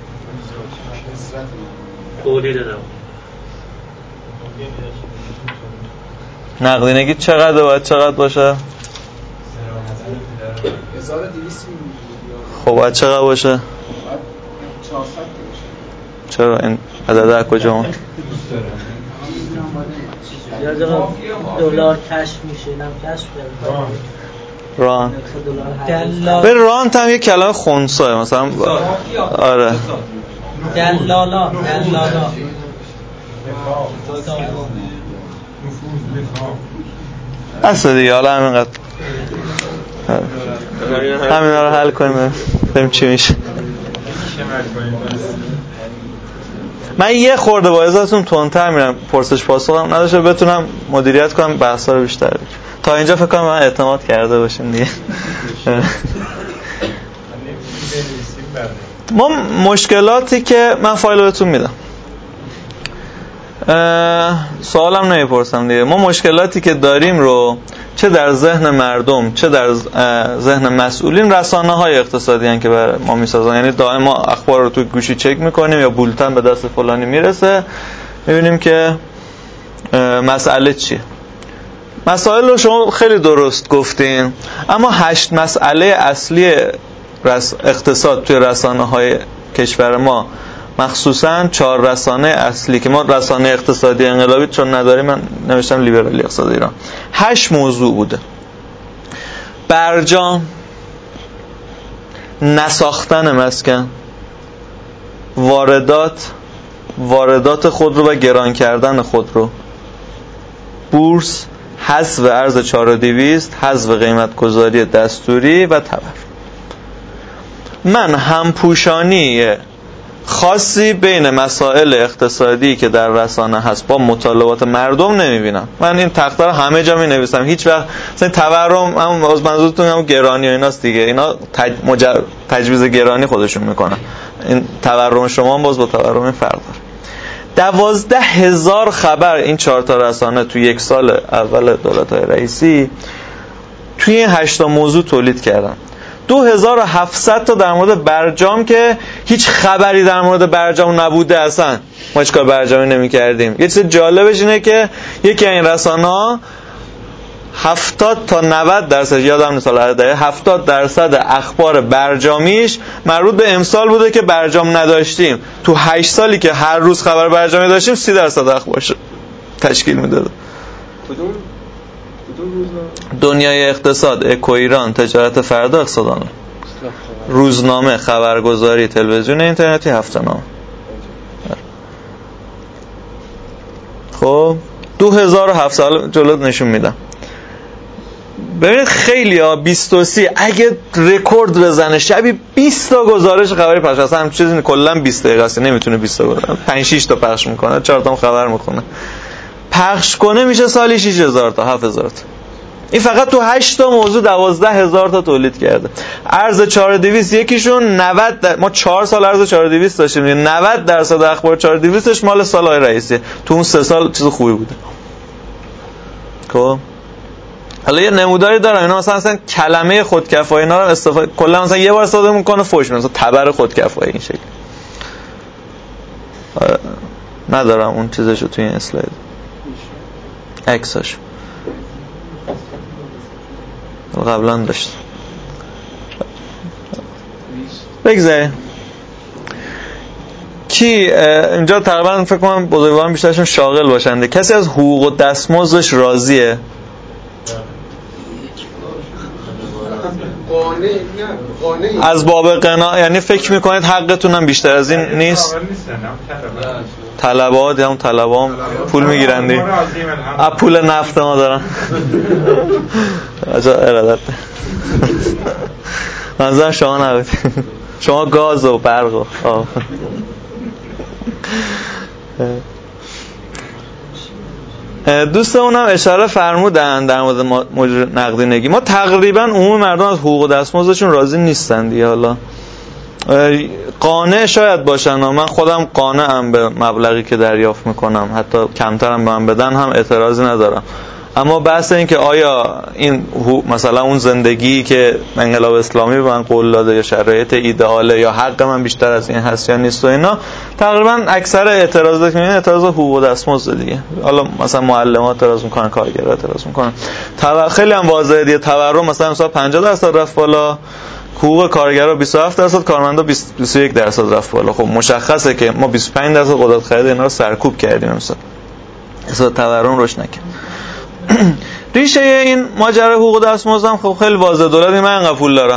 تولید نقدینگی چقدر باید چقدر باشه؟ هزار و دویست. خب باید چقدر باشه؟ چرا این عدد از کجا اومد؟ دلار کشف میشه، نم کشف ران به ران هم یک کلمه خنثی مثلا آره دلالا دلالا اصلا دیگه حالا همینقدر همینا رو حل کنیم ببینیم چی میشه. من یه خورده با ازتون تندتر میرم، پرسش پاسخم نداشته بتونم مدیریت کنم بحثا رو بیشتر. تا اینجا فکر کنم من اعتماد کرده باشیم دیگه. ما مشکلاتی که من فایل بهتون میدم، سوالم نمیپرسم دیگه، ما مشکلاتی که داریم رو چه در ذهن مردم چه در ذهن مسئولین رسانه های اقتصادی هستند که برای ما میسازن. یعنی دائما اخبار رو تو گوشی چک میکنیم یا بولتن به دست فلانی میرسه، میبینیم که مسئله چیه. مسائل رو شما خیلی درست گفتین، اما هشت مسئله اصلی اقتصاد توی رسانه های کشور ما، مخصوصا چهار رسانه اصلی که ما رسانه اقتصادی انقلابی چون نداریم، من نوشتم لیبرالی اقتصاد ایران، هشت موضوع بوده: برجام، نساختن مسکن، واردات، واردات خودرو و گران کردن خودرو، بورس، حذف ارز چهار و دویست، حذف قیمت گذاری دستوری و تورم. من همپوشانی خاصی بین مسائل اقتصادی که در رسانه هست با مطالبات مردم نمیبینم. من این تخته رو همه جا می نویسم، هیچ وقت مثلا تورم، هم از منظورتون هم گرانی و ایناست دیگه، اینا تج... مج... تجویز گرانی خودشون میکنن. این تورم شما هم باز با تورم فرق داره. دوازده هزار خبر این چهار تا رسانه توی یک سال اول دولت‌های رئیسی توی این هشتا موضوع تولید کردن. دو هزار و هفتصد تا در مورد برجام که هیچ خبری در مورد برجام نبوده، اصلا ما هیچ کار برجامی نمی کردیم. یه چیز جالبش اینه که یکی این رسانه‌ها هفتاد تا نود درصد، یادم نیست حالا دقیقاً، هفتاد درصد اخبار برجامیش مربوط به امسال بوده که برجام نداشتیم. تو هشت سالی که هر روز خبر برجامی داشتیم سی درصد اخبارش تشکیل میداد. کدوم کدوم روزنامه؟ دنیای اقتصاد، اکو ایران، تجارت فردا، اقتصاد آنلاین، روزنامه، خبرگزاری، تلویزیون اینترنتی، هفته‌نامه. خب دو هزار و هفتصد جلوت نشون میدم. ببینید خیلی ها بیست و سه اگه رکورد بزنه شبی بیست تا گزارش خبری پخش، اصلا هم چیزی کلا بیست دقیقه است، نمیتونه بیست تا گزارش، پنج شش تا پخش میکنه، چهار تا خبر میخونه، پخش کنه میشه سالی شش هزار تا هفت هزار تا. این فقط تو هشت تا موضوع دوازده هزار تا تولید کرده. ارز چهار و دویست یکیشون نود در... ما چهار سال ارز چهار و دویست داشتیم، نود درصد اخبار چهار و دویستش مال سالهای رئیسی. تو اون سه سال چیز خوبی بوده. خب حالا یه نموداری دارم، اینا مثلا مثلا کلمه خودکفایی اینا رو استفاده کلا مثلا یه بار استفاده میکنه فوش میده، مثلا تبر خودکفایی این شکل. ندارم اون چیزشو توی این اسلاید، عکساش قبلا داشت. بگذاریم کی اینجا تقریبا فکر کنم بزرگواران بیشترشون شاغل باشنده. کسی از حقوق و دستمزدش راضیه؟ از باب قنا، یعنی فکر میکنید حقتون هم بیشتر از این نیست؟ طلبات یا اون طلبام پول میگیرن دی از پول نفت ما دارن اجا ارادت منظرم شما نبود، شما گاز و برق و آه. دوستمون هم اشاره فرمودن در مورد مجری نقدینگی. ما تقریبا عموم مردم از حقوق و دستمزدشون راضی نیستن دیگه. حالا قانع شاید باشن، من خودم قانعم به مبلغی که دریافت میکنم، حتی کمترم به من بدن هم اعتراضی ندارم. اما بحث این که آیا این مثلا اون زندگی که انقلاب اسلامی به من قول داده یا شرایط ایدئاله یا حق من بیشتر از این هست یا نیست و اینا، تقریبا اکثر اعتراضات که میبینید اعتراض حقوق و دستمزد دیگه. حالا مثلا معلمات اعتراض میکنن، کارگرها اعتراض میکنن. تو... خیلی هم واضحه دیگه، تورم مثلا مثلا پنجاه درصد رفت بالا، حقوق کارگرها بیست و هفت درصد، کارمندا بیست و یک درصد رفت بالا. خب مشخصه که ما بیست و پنج درصد قدرت خرید اینا رو سرکوب کردیم مثلا. اصلا تورم روش نکرد. ریشه این ماجرای حقوق دستمزد هم خب خیلی واضحه. دولت من انقدر پول دارم،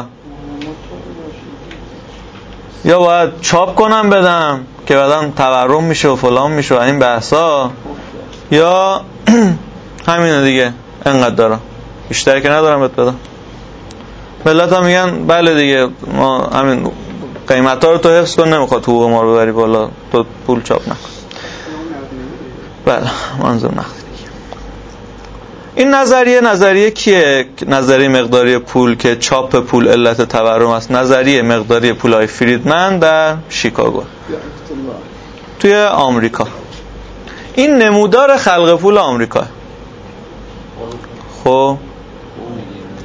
یا باید چاپ کنم بدم که بعدم تورم میشه و فلان میشه و این بحثا، یا همینه دیگه انقدر دارم، بیشتری که ندارم بهت بدم. ملت هم میگن بله دیگه ما همین قیمتا رو تو حفظ کن، نمیخواد حقوق ما رو ببری بالا، تو پول چاپ نکن. بله منظور نقدی. این نظریه نظریه کیه؟ نظریه مقداری پول که چاپ پول علت تورم است. نظریه مقداری پولای فریدمن در شیکاگو توی آمریکا. این نمودار خلق پول آمریکا. خب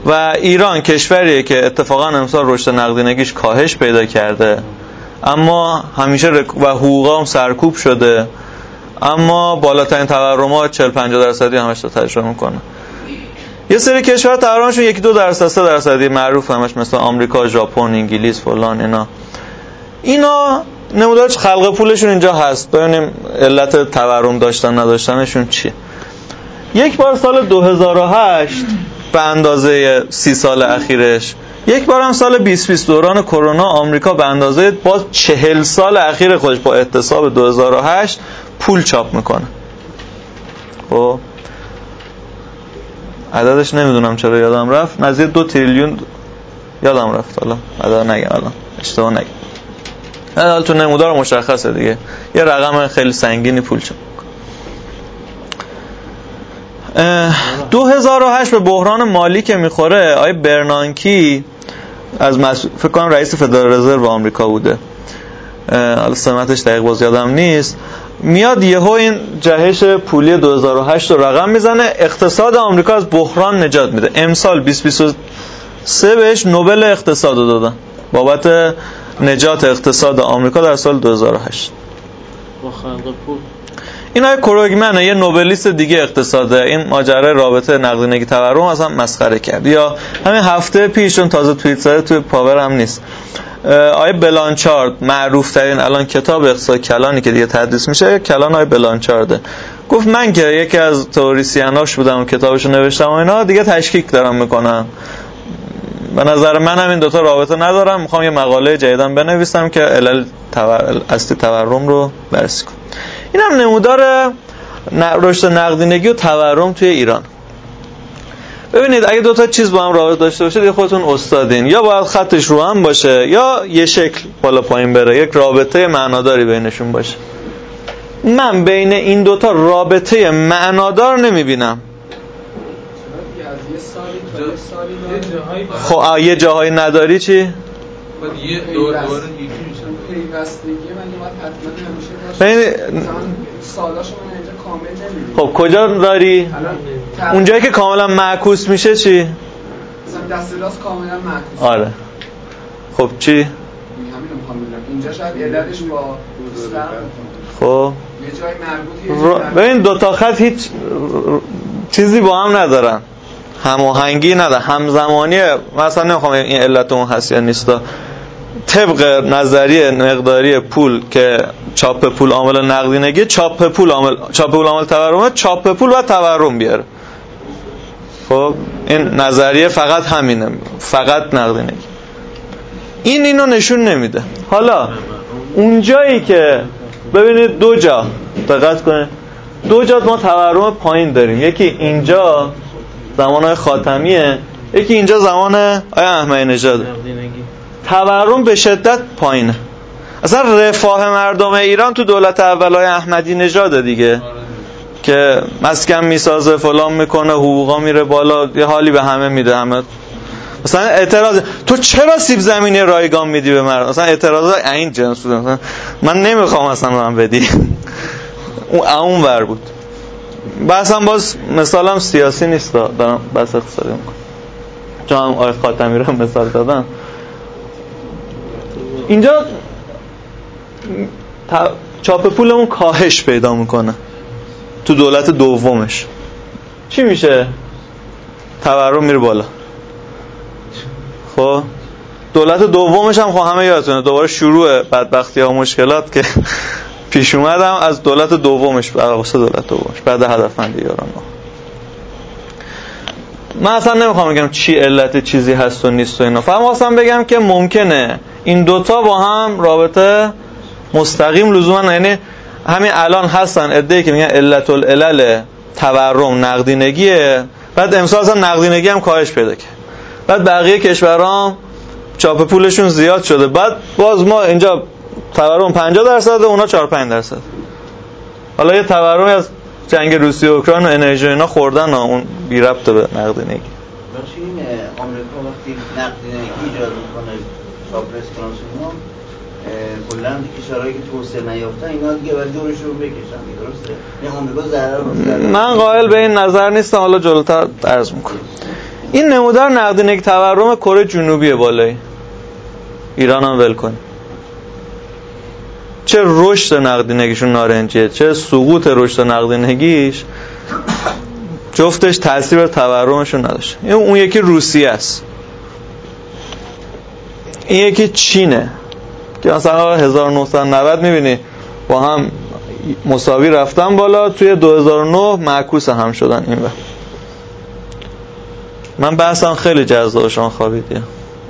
و ایران کشوریه که اتفاقا امسال رشد نقدینگیش کاهش پیدا کرده، اما همیشه رک... و حقوقا هم سرکوب شده، اما بالاترین تورمات چهل پنجاه درصدی همش رو تجربه میکنه. یه سری کشور تورمشون یکی دو درصد سه درصدی معروف همش، مثل آمریکا، ژاپن، انگلیس، فلان اینا. اینا نمودار خلق پولشون اینجا هست. ببینیم علت تورم داشتن نداشتنشون چیه. یک بار سال دو هزار و هشت به اندازه سی سال اخیرش، یک بار هم سال بیست بیست دوران کرونا، آمریکا به اندازه باز چهل سال اخیر خودش با اعتصاب دو هزار و هشت پول چاپ میکنه. خب عددش نمیدونم چرا یادم رفت، نزدیک دو تریلیون یادم رفت، حالا عدد نگم الان اشتباه نگم، حالا تو نمودار مشخصه دیگه، یه رقم خیلی سنگینی پول چاپ. دو هزار و هشت به بحران مالی که میخوره، آقای برنانکی از مسئول فکر کنم رئیس فدرال رزرو آمریکا بوده، حالا سمتش دقیق باز یادم نیست، میاد یهو این جهش پولی دو هزار و هشت رو رقم میزنه، اقتصاد آمریکا از بحران نجات میده. امسال بیست بیست و سه بهش نوبل اقتصاد رو دادن بابت نجات اقتصاد آمریکا در سال دو هزار و هشت با خلق پول. این های کروگمنه، یه نوبلیست دیگه اقتصاده، این ماجرای رابطه نقدینگی تورم اصلا مسخره کرد. یا همین هفته پیش چون تازه توییت زده توی پاور هم نیست، آقای بلانچارد، معروف ترین الان کتاب اقتصاد کلانی که دیگه تدریس میشه کلان آقای بلانچارده، گفت من که یکی از تئوریسیناش بودم و کتابشو نوشتم و اینا، دیگه تشکیک دارم میکنم، به نظر من هم این دوتا رابطه ندارم، میخوام یه مقاله جدیدم بنویسم که علل تور... اصلی تورم رو بررسی کنم. این هم نمودار رشد نقدینگی و تورم توی ایران. ببینید اگه دو تا چیز با هم رابطه داشته باشه دیگه خودتون استادین، یا باید خطش رو هم باشه یا یه شکل بالا پایین بره، یک رابطه معناداری بینشون باشه. من بین این دوتا رابطه معنادار نمیبینم. خب یه جاهایی نداری چی؟ یه دور دور پیوستگی من باید حتما همیشه باشه. سالاشو من اینجا کامل نمی‌بینم. خب کجا داری؟ اونجایی که کاملا معکوس میشه چی؟ مثلا دست راست کاملا معکوس. آره. خب چی؟ همین رو می‌خوام بگم. اینجا شاید علتش با دوستم. خب یه جای مربوطی. ببین دو تا خط هیچ چیزی با هم ندارن. هماهنگی نداره، همزمانیه. مثلا نمیخوام این علت اون هست یا نیستا. طبق نظریه مقداری پول که چاپ پول عامل نقدینگی، چاپ پول عامل چاپ پول عامل تورمه، چاپ پول و تورم بیاره. خب این نظریه فقط همینه، فقط نقدینگی. این اینو نشون نمیده. حالا اونجایی که ببینید دو جا دقت کنید، دو جا ما تورم پایین داریم، یکی اینجا زمان خاتمیه، یکی اینجا زمان آیا احمدی نژاده. تورم به شدت پایینه. اصلا رفاه مردم ایران تو دولت اولای احمدی نژاده دیگه، که مسکن میسازه، فلان میکنه، حقوقا میره بالا، یه حالی به همه میده. همه مثلا اعتراض تو چرا سیب زمینی رایگان میدی به مردم، مثلا اعتراض این جنس بود، مثلا من نمیخوام اصلا من بدی. اون اون ور بود. بحثم باز مثالم سیاسی نیست، دارم بحث اقتصادی میکنم، چون هم آقای خاتمی رو مثال دادم. اینجا چاپ پولمون کاهش پیدا میکنه تو دولت دومش. چی میشه؟ تورم میره بالا. خب دولت دومش هم خب همه یادتونه دوباره شروع بدبختی ها و مشکلات که پیش اومدم از دولت دومش، واسه دولت دومش بعد هدفمندی یاران. من اصلا نمیخوام بگم چی علت چیزی هست و نیست و اینا، فقط خواستم بگم که ممکنه این دوتا با هم رابطه مستقیم لزوما، یعنی همین الان هستن عده‌ای که میگن علت العلل تورم نقدینگیه، بعد امسال اصلا نقدینگی هم کاهش پیدا کرد، بعد بقیه کشورها چاپ پولشون زیاد شده، بعد باز ما اینجا تورم پنجاه درصد، اونا چهار پنج درصد. حالا یه تورمی از جنگ روسیه و اوکراین و انرژی اینا خوردن، اون بی ربطه به نقدینگی. باشه این آمریکا وقتی نقدینگی ایجاد میکنه چاپرس کنسوم کلا کشورهایی که توسعه نیافتن اینا دیگه برای جورشون بکشن، درسته؟ این آمریکا ضرر رو. من قائل به این نظر نیستم، حالا جلوتر عرض میکنم. این نمودار نقدینگی تورم کره جنوبی بالایی، ایران هم ول کن. چه رشد نقدینگیشون نارنجیه، چه سقوط رشد نقدینگیش، جفتش تاثیر بر تورمشون نداشت. این اون یکی روسیه است، این یکی چینه که مثلا هزار و نهصد و نود میبینی با هم مساوی رفتن بالا، توی دو هزار و نه معکوس هم شدن. این وقت من بحثم خیلی جذاب، شما خوابیدی.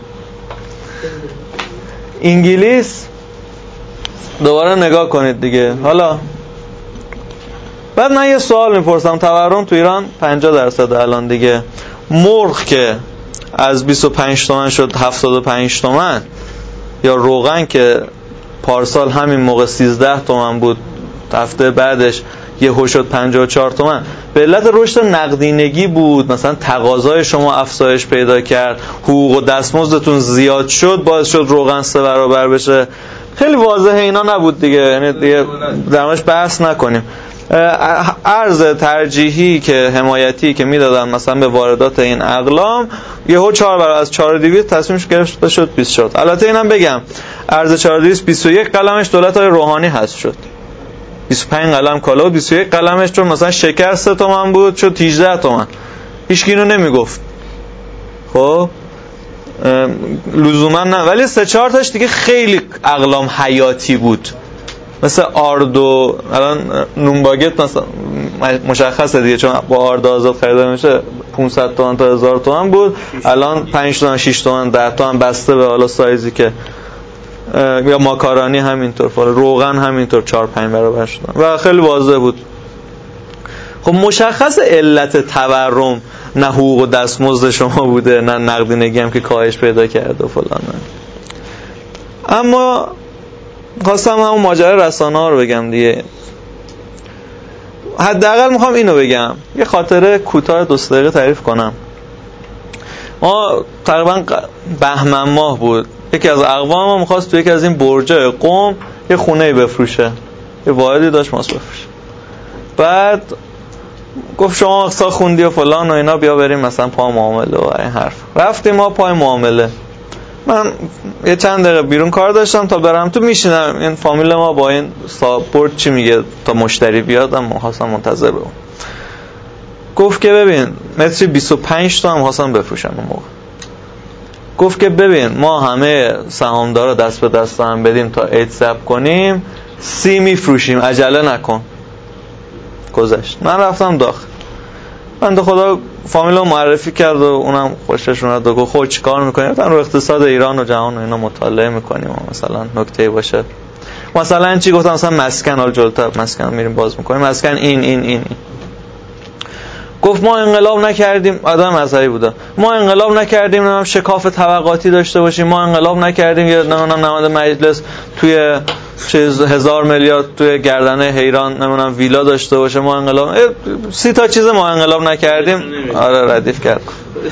انگلیس دوباره نگاه کنید دیگه. حالا بعد من یه سوال میپرسم، تورم تو ایران پنجاه درصد الان دیگه، مرغ که از بیست و پنج تومن شد هفتاد و پنج تومن، یا روغن که پارسال همین موقع سیزده تومن بود، هفته بعدش یهو شد پنجاه و چهار تومن، به علت رشد نقدینگی بود. مثلا تقاضای شما افزایش پیدا کرد، حقوق و دستمزدتون زیاد شد، باعث شد روغن سه برابر بشه. خیلی واضحه اینا نبود دیگه، یعنی دیگه درماش بحث نکنیم. ارز ترجیحی که حمایتی که میدادن مثلا به واردات این اقلام، یهو چهار برابر، از چهار و دویست تصمیمش گرفته شد بیست شد. البته اینم بگم ارز چهار و دویست بیست و یک قلمش دولت های روحانی حذف شد، بیست و پنج قلم کالا و بیست و یک قلمش، چون مثلا شکر سه تومن بود شد هجده تومن، هیچ کی اینو نمیگفت. خب لزوما نه، ولی سه چهار تاش دیگه خیلی اقلام حیاتی بود، مثل آردو. الان نونباگت مثلا مشخصه دیگه، چون با آرد آزاد خریده میشه، پانصد تومن تا هزار تومن بود، الان پنج تومن شش تومن ده تومن بسته به حالا سایزی که، یا ماکارونی همینطور، روغن همینطور چهار پنج برابر شدن و خیلی واضح بود. خب مشخص علت تورم نه حقوق و دستمزد شما بوده، نه نقدینگی هم که کاهش پیدا کرده و فلان. اما خواستم همون ماجرای رسانه ها رو بگم دیگه. حداقل میخوام اینو بگم، یه خاطره کوتاه دو دقیقه تعریف کنم. ما تقریبا بهمن ماه بود، یکی از اقوام ما میخواست تو یکی از این برجای قم یه خونه‌ای بفروشه، یه واحدی داشت ماست بفروشه. بعد گفت شما اقساط خوندی و فلان و اینا، بیا بریم مثلا پای معامله و این حرف. رفتیم ما پای معامله. من یه چند دقیقه بیرون کار داشتم، تا برم تو میشینم این فامیل ما با این ساپورت چی میگه تا مشتری بیاد، من خواستم منتظر بمونم. گفت که ببین متری بیست و پنج تا هم خواستم بفروشم اون موقع. گفت که ببین ما همه سهامدارا دست به دست هم بدیم تا عید ثبت کنیم، سی میفروشیم، عجله نکن. گذشت. من رفتم داخل، بنده خدا فامیل رو معرفی کرد و اونم خوشش اومد و گفت خود چی کار میکنیم؟ گفتم رو اقتصاد ایران و جهان و اینا مطالعه میکنیم و مثلا نکته باشه، مثلا چی؟ گفتم مثلا مسکن، حال جلوتر مسکن میریم باز میکنیم، مسکن این این این, این. گفت ما انقلاب نکردیم، آدم مذهبی بوده، ما انقلاب نکردیم نمیدونم شکاف طبقاتی داشته باشیم، ما انقلاب نکردیم یه نمیدونم نماینده مجلس توی چیز هزار میلیارد توی گردنه حیران نمیدونم ویلا داشته باشه، ما انقلاب سی تا چیز ما انقلاب نکردیم. آره ردیف کرد.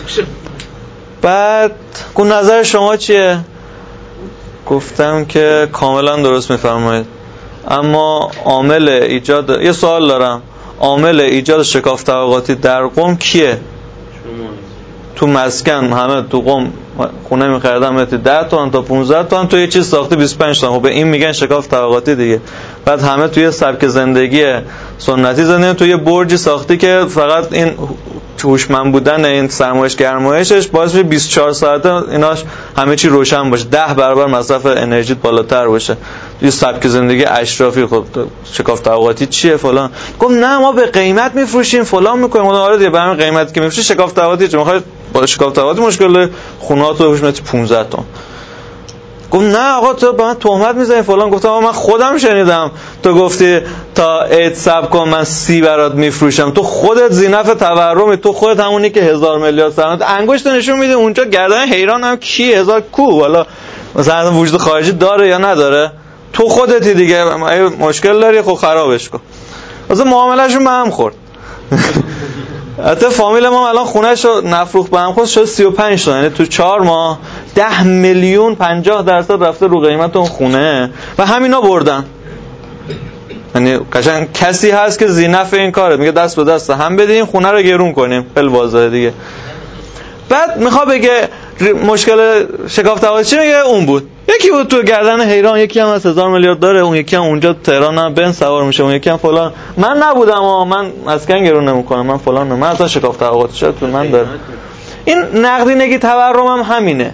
بعد گفت نظر شما چیه؟ گفتم که کاملا درست میفرمایید، اما عامل ایجاد، یه سوال دارم، عامل ایجاد شکاف طبقاتی در قم کیه؟ تو مسکن همه تو قم خونه می‌خریدن متر ده تومن تا پانزده تومن، تو یه چیز ساختی بیست و پنج تومن. خب به این میگن شکاف طبقاتی دیگه. بعد همه توی سبک زندگی سنتی زندگی، تو یه برجی ساختی که فقط این هوشمند بودن این سرمایش گرمایشش باعث میشه بیست و چهار ساعته ایناش همه چی روشن باشه، ده برابر مصرف انرژیت بالاتر باشه. یه سبک زندگی اشرافی. خب شکاف طبقاتی چیه فلان؟ گفت نه ما به قیمت میفروشیم فلان میکنیم. آره دیگه به همین قیمتی که میفروشی شکاف طبقاتی چه میخوای؟ با شکاف طبقاتی مشکل داره، خونه‌هاتو بفروش متر پانزده تومن. گفت نه آقا تو به من تهمت میزنی فلان. گفتم آقا من خودم شنیدم تو گفتی تا عید صبر کن من سی برات میفروشم، تو خودت زینف تورمی، تو خودت همونی که هزار میلیارد سرمایه انگشت نشون میده اونجا گردن حیران هم کی هزار کو، والا مثلا وجود خارجی داره یا نداره، تو خودتی دیگه مشکل داری خب خرابش کن. واسه معاملهشون به هم خورد. حتی فامیل ما الان خونه‌شو نفروخت به هم خورد شد سی و پنج تا، یعنی تو چهار ماه ده میلیون پنجاه درصد رفته رو قیمت اون خونه و همینا بردن. یعنی قشنگ کسی هست که زینف این کاره، میگه دست به دست هم بدیم خونه رو گرون کنیم. خیلی واضحه دیگه. بعد میخواد بگه مشکل شکاف تقاضا چی، میگه اون بود. یکی بود تو گردن حیران، یکی هم از هزار میلیارد داره، اون یکی هم اونجا تهران هم بنز سوار میشه، اون یکی هم فلان. من نبودم ها، من مسکن گرون نمیکنم، من فلان نه. من اصلا شکاف تقاضا چه تو من داره. این نقدینگی تورم هم همینه،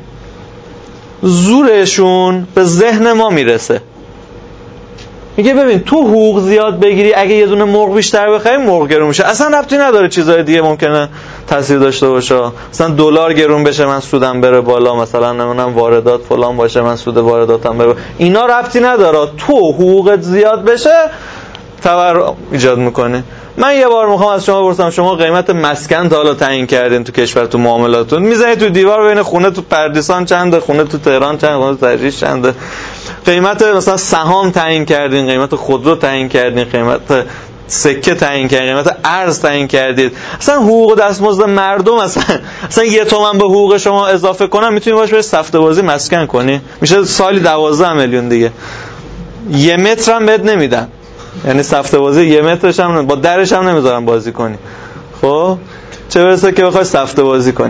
زورشون به ذهن ما میرسه. میگه ببین تو حقوق زیاد بگیری، اگه یه دونه مرغ بیشتر بخری مرغ گرون میشه، اصلا ربطی نداره چیزای دیگه ممکنه تاثیر داشته باشه، مثلا دلار گرون بشه من سودم بره بالا، مثلا نمیدونم واردات فلان باشه من سود وارداتم بره، اینا ربطی نداره. تو حقوقت زیاد بشه تورم ایجاد میکنه. من یه بار میخوام از شما بپرسم، شما قیمت مسکن تا حالا تعیین کردین تو کشور تو معاملاتتون؟ میزنید تو دیوار ببین خونه تو پردیسان چنده، خونه تو تهران چنده، خونه تو تجریش چنده. قیمت مثلا سهام تعیین کردین، قیمت خودرو تعیین کردین، قیمت سکه تعیین کردین، قیمت ارز تعیین کردید. اصلا حقوق دستمزد مردم اصلا اصلا یه تومن به حقوق شما اضافه کنن میتونی باش بری سفته بازی مسکن کنی، میشه سالی دوازده میلیون دیگه. یه متر هم بهت نمیدن، یعنی سفته بازی یه مترش هم با درش هم نمیذارن بازی کنی. خب چه برسه که بخوای سفته بازی کنی.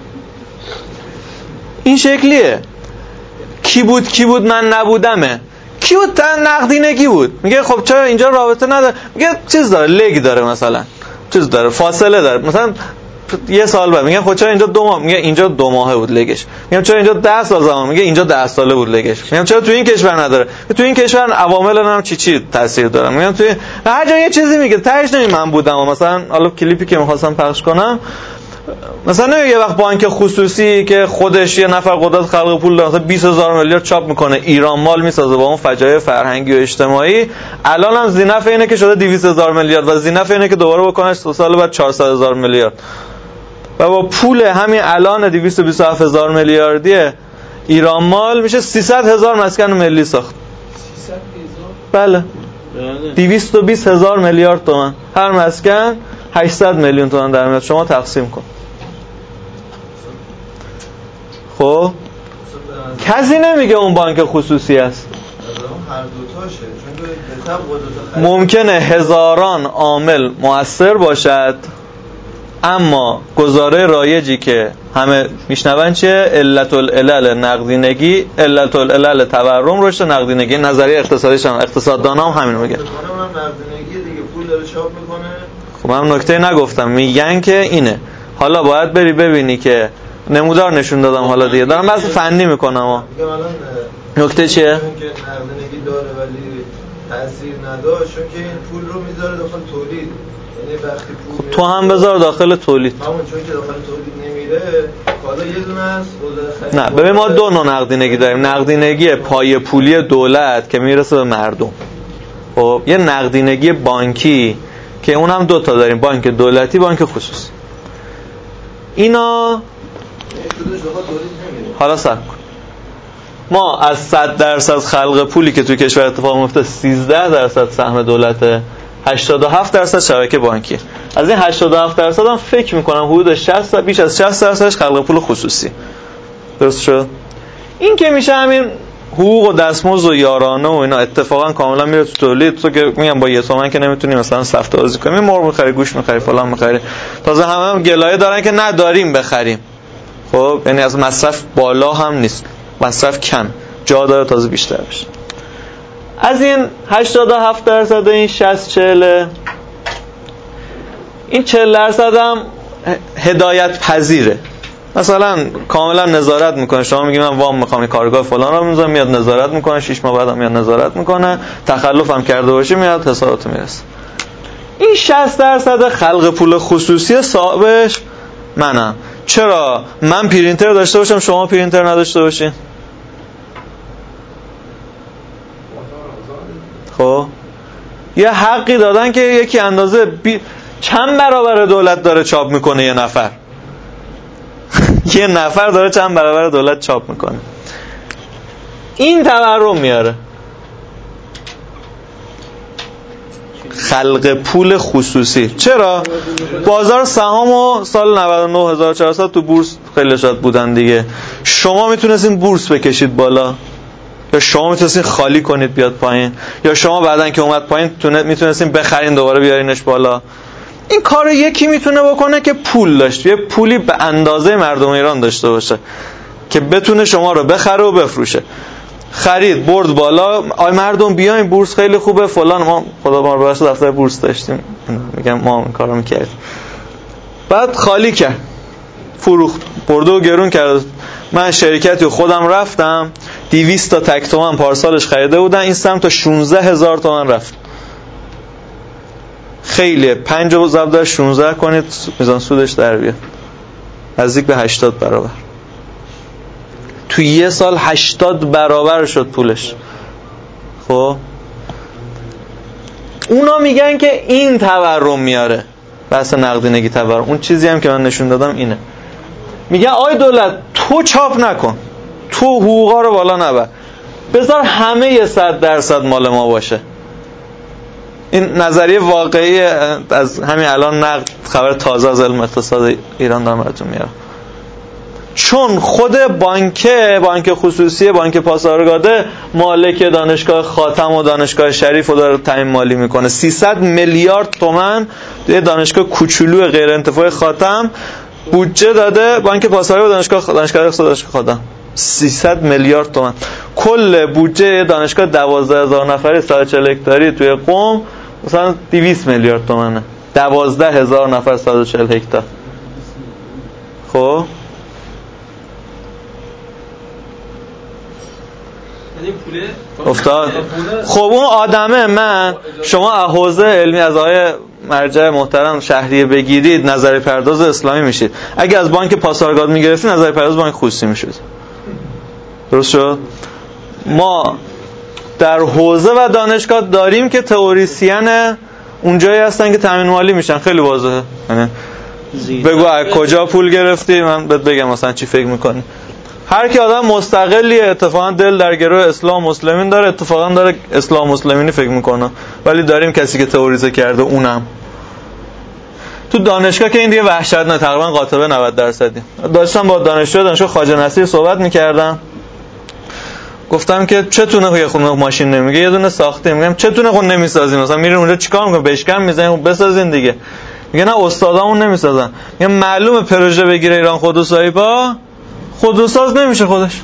این شکلیه. کی بود کی بود من نبودمه. کی بود؟ تن نقدینگی بود. میگه خب چرا اینجا رابطه نداره؟ میگه چیز داره، لگ داره، مثلا چیز داره، فاصله داره، مثلا یه سال بعد. میگه خب چرا اینجا دو ماه؟ میگه اینجا دو ماهه بود لگش. میگم چرا اینجا ده سال زمان؟ میگه اینجا ده ساله بود لگش. میگم چرا تو این کشور نداره؟ تو این کشور عوامل هم چی چی تاثیر داره. میگم تو هر جا یه چیزی میگه، تهش نمی من بودم. مثلا حالا کلیپی که می‌خواستم پخش کنم، مثلا یه وقت بانک خصوصی که خودش یه نفر قدرت خلق پول داره، مثلا بیست هزار میلیارد چاپ میکنه، ایران مال میسازه با اون فجایع فرهنگی و اجتماعی، الان هم زینف اینه که شده دویست هزار میلیارد و زینف اینه که دوباره بکنش دو سال بعد چهارصد هزار میلیارد. و با پول همین الان دویست و بیست و هفت هزار میلیاردی ایران مال میشه سیصد هزار مسکن ملی ساخت. سیصد بله هزار؟ دویست و بیست هزار میلیارد تومان، هر مسکن هشتصد میلیون تومان در میاد. شما تقسیم کن. خب کسی نمیگه اون بانک خصوصی است. هر دوتاشه، چون ممکنه هزاران عامل مؤثر باشد، اما گزاره رایجی که همه میشنون چیه؟ علت العلل نقدینگی، علت العلل تورم، رشد نقدینگی. نظریه اقتصادیش هم اقتصاددانا هم همین میگه. نقدینگی دیگه پول داره چاپ میکنه. خب من نکته نگفتم، میگن که اینه. حالا باید بری ببینی که نمودار نشون دادم، حالا دیگه دارم بحث فنی میکنم. ها نکته چیه؟ که نقدینگی داره ولی تاثیر نداشت، چون که این پول رو میذاره داخل تولید. یعنی وقتی پول تو هم بذار داخل تولید. همون چون که داخل تولید نمیره، حالا یه دونه است. نه ببین ما دو نوع نقدینگی داریم. نقدینگی پای پولی دولت که میرسه به مردم. خب یه نقدینگی بانکی که اونم دو تا داریم، بانک دولتی، بانک خصوصی. اینا حالا سر کن. ما از صد درصد خلق پولی که توی کشور اتفاق میفته سیزده درصد سهم دولته، هشتاد و هفت درصد شبکه بانکی. از این هشتاد و هفت درصد هم فکر میکنم حدود شصت بیش از شصت درصدش خلق پول خصوصی. درست شد؟ این که میشه همین حقوق و دستمزد و یارانه و اینا اتفاقا کاملا میره تو تولید. تو که میگم با یه تومن که نمیتونی مثلا سفته بازی کنی، مرغ میخری، گوش میخری، فلان میخری. تازه همه هم گلایه دارن که نداریم بخریم. خب یعنی از مصرف بالا هم نیست، مصرف کم، جا داره تازه بیشتر بشه. از این هشتاد و هفت درصد این شصت چهل، این چهل درصد هم هدایت پذیره. مثلا کاملا نظارت میکنه. شما میگی من وام میخوام کارگاه فلان رو میذارم، میاد نظارت میکنه، شش ماه بعدم میاد نظارت میکنه، تخلف هم کرده باشه میاد حسابات میرسه. این شصت درصد خلق پول خصوصی صاحبش منم. چرا من پرینتر داشته باشم شما پرینتر نداشته باشین؟ خب یه حقی دادن که یکی اندازه بی... چند برابر دولت داره چاپ میکنه یه نفر یه نفر داره چند برابر دولت چاپ میکنه. این تورم میاره. خلق پول خصوصی. چرا؟ بازار سهامو سال نود و نه هزار و چهارصد تو بورس خیلی شاد بودن دیگه. شما میتونستین بورس بکشید بالا، یا شما میتونستین خالی کنید بیاد پایین، یا شما بعدن که اومد پایین میتونستین بخرین دوباره بیارینش بالا. این کار یکی میتونه بکنه که پول داشت، یه پولی به اندازه مردم ایران داشته باشه که بتونه شما رو بخره و بفروشه. خرید، برد بالا، آی مردم بیاین بورس خیلی خوبه فلان. ما خدا ما رو بخشه دفتر بورس داشتیم، میگم ما این کارو میکردیم. بعد خالی کرد، فروخت، برده و گرون کرد. من شرکتی خودم رفتم دویست تا تک تومن پارسالش خریده بودن، این سمت تا شانزده هزار تومن رفت. خیلیه، پنج رو ضرب در شانزده کنید میزان سودش در بیاد، نزدیک به هشتاد برابر. تو یه سال هشتاد برابر شد پولش. خب اونا میگن که این تورم میاره، بحث نقدینگی تورم. اون چیزی هم که من نشون دادم اینه. میگن آی دولت تو چاپ نکن، تو حقوقا رو بالا نبر، بذار همه یه صد درصد مال ما باشه. این نظریه واقعی از همین الان نقد خبر تازه از علم اقتصاد ایران دارم براتون میارم. چون خود بانکه، بانک خصوصی، بانک پاسارگاده مالک دانشگاه خاتم و دانشگاه شریف رو داره تامین مالی میکنه. سیصد میلیارد تومان یه دانشگاه کوچولو غیر انتفاعی خاتم بودجه داده بانک پاسارگاده و دانشگاه دانشگاه اقتصاد دانشگاه خاتم. سیصد میلیارد تومان. کل بودجه دانشگاه دوازده هزار نفری صد و چهل هکتاری توی قم مثلا دویست میلیارد تومانه. دوازده هزار نفر صد و چهل هکتار. خب افتاد. خب اون آدمه، من شما حوزه علمی از آقای مرجع محترم شهریه بگیرید نظری پرداز اسلامی میشید. اگه از بانک پاسارگاد میگرفتید نظری پرداز بانک خصوصی میشید. درست شد؟ ما در حوزه و دانشگاه داریم که تئوریسین اونجایی هستن که تامین مالی میشن. خیلی واضحه. یعنی بگو از کجا پول گرفتی من بهت بگم مثلا چی فکر میکنی. هر کی آدم مستقلیه، اتفاقا دل در گروه اسلام مسلمین داره، اتفاقا داره اسلام مسلمینی فکر میکنه. ولی داریم کسی که تئوریزه کرده اونم. تو دانشگاه که این دیگه وحشت نه، تقریبا قاطبه نود درصدی. داشتم با دانشجو دانشگاه خواجه نصیر صحبت میکردم، گفتم که چتونه یه خونه ماشین نمیگه یه دونه ساخته، میگم چتونه خون نمیسازیم، مثلا میرین اونجا چیکار میکنین؟ بشکم میزنین بسازین دیگه. میگه نه استادامون نمیسازن. میگم معلومه پروژه بگیره ایران خودروسازی با خودروساز نمیشه خودش.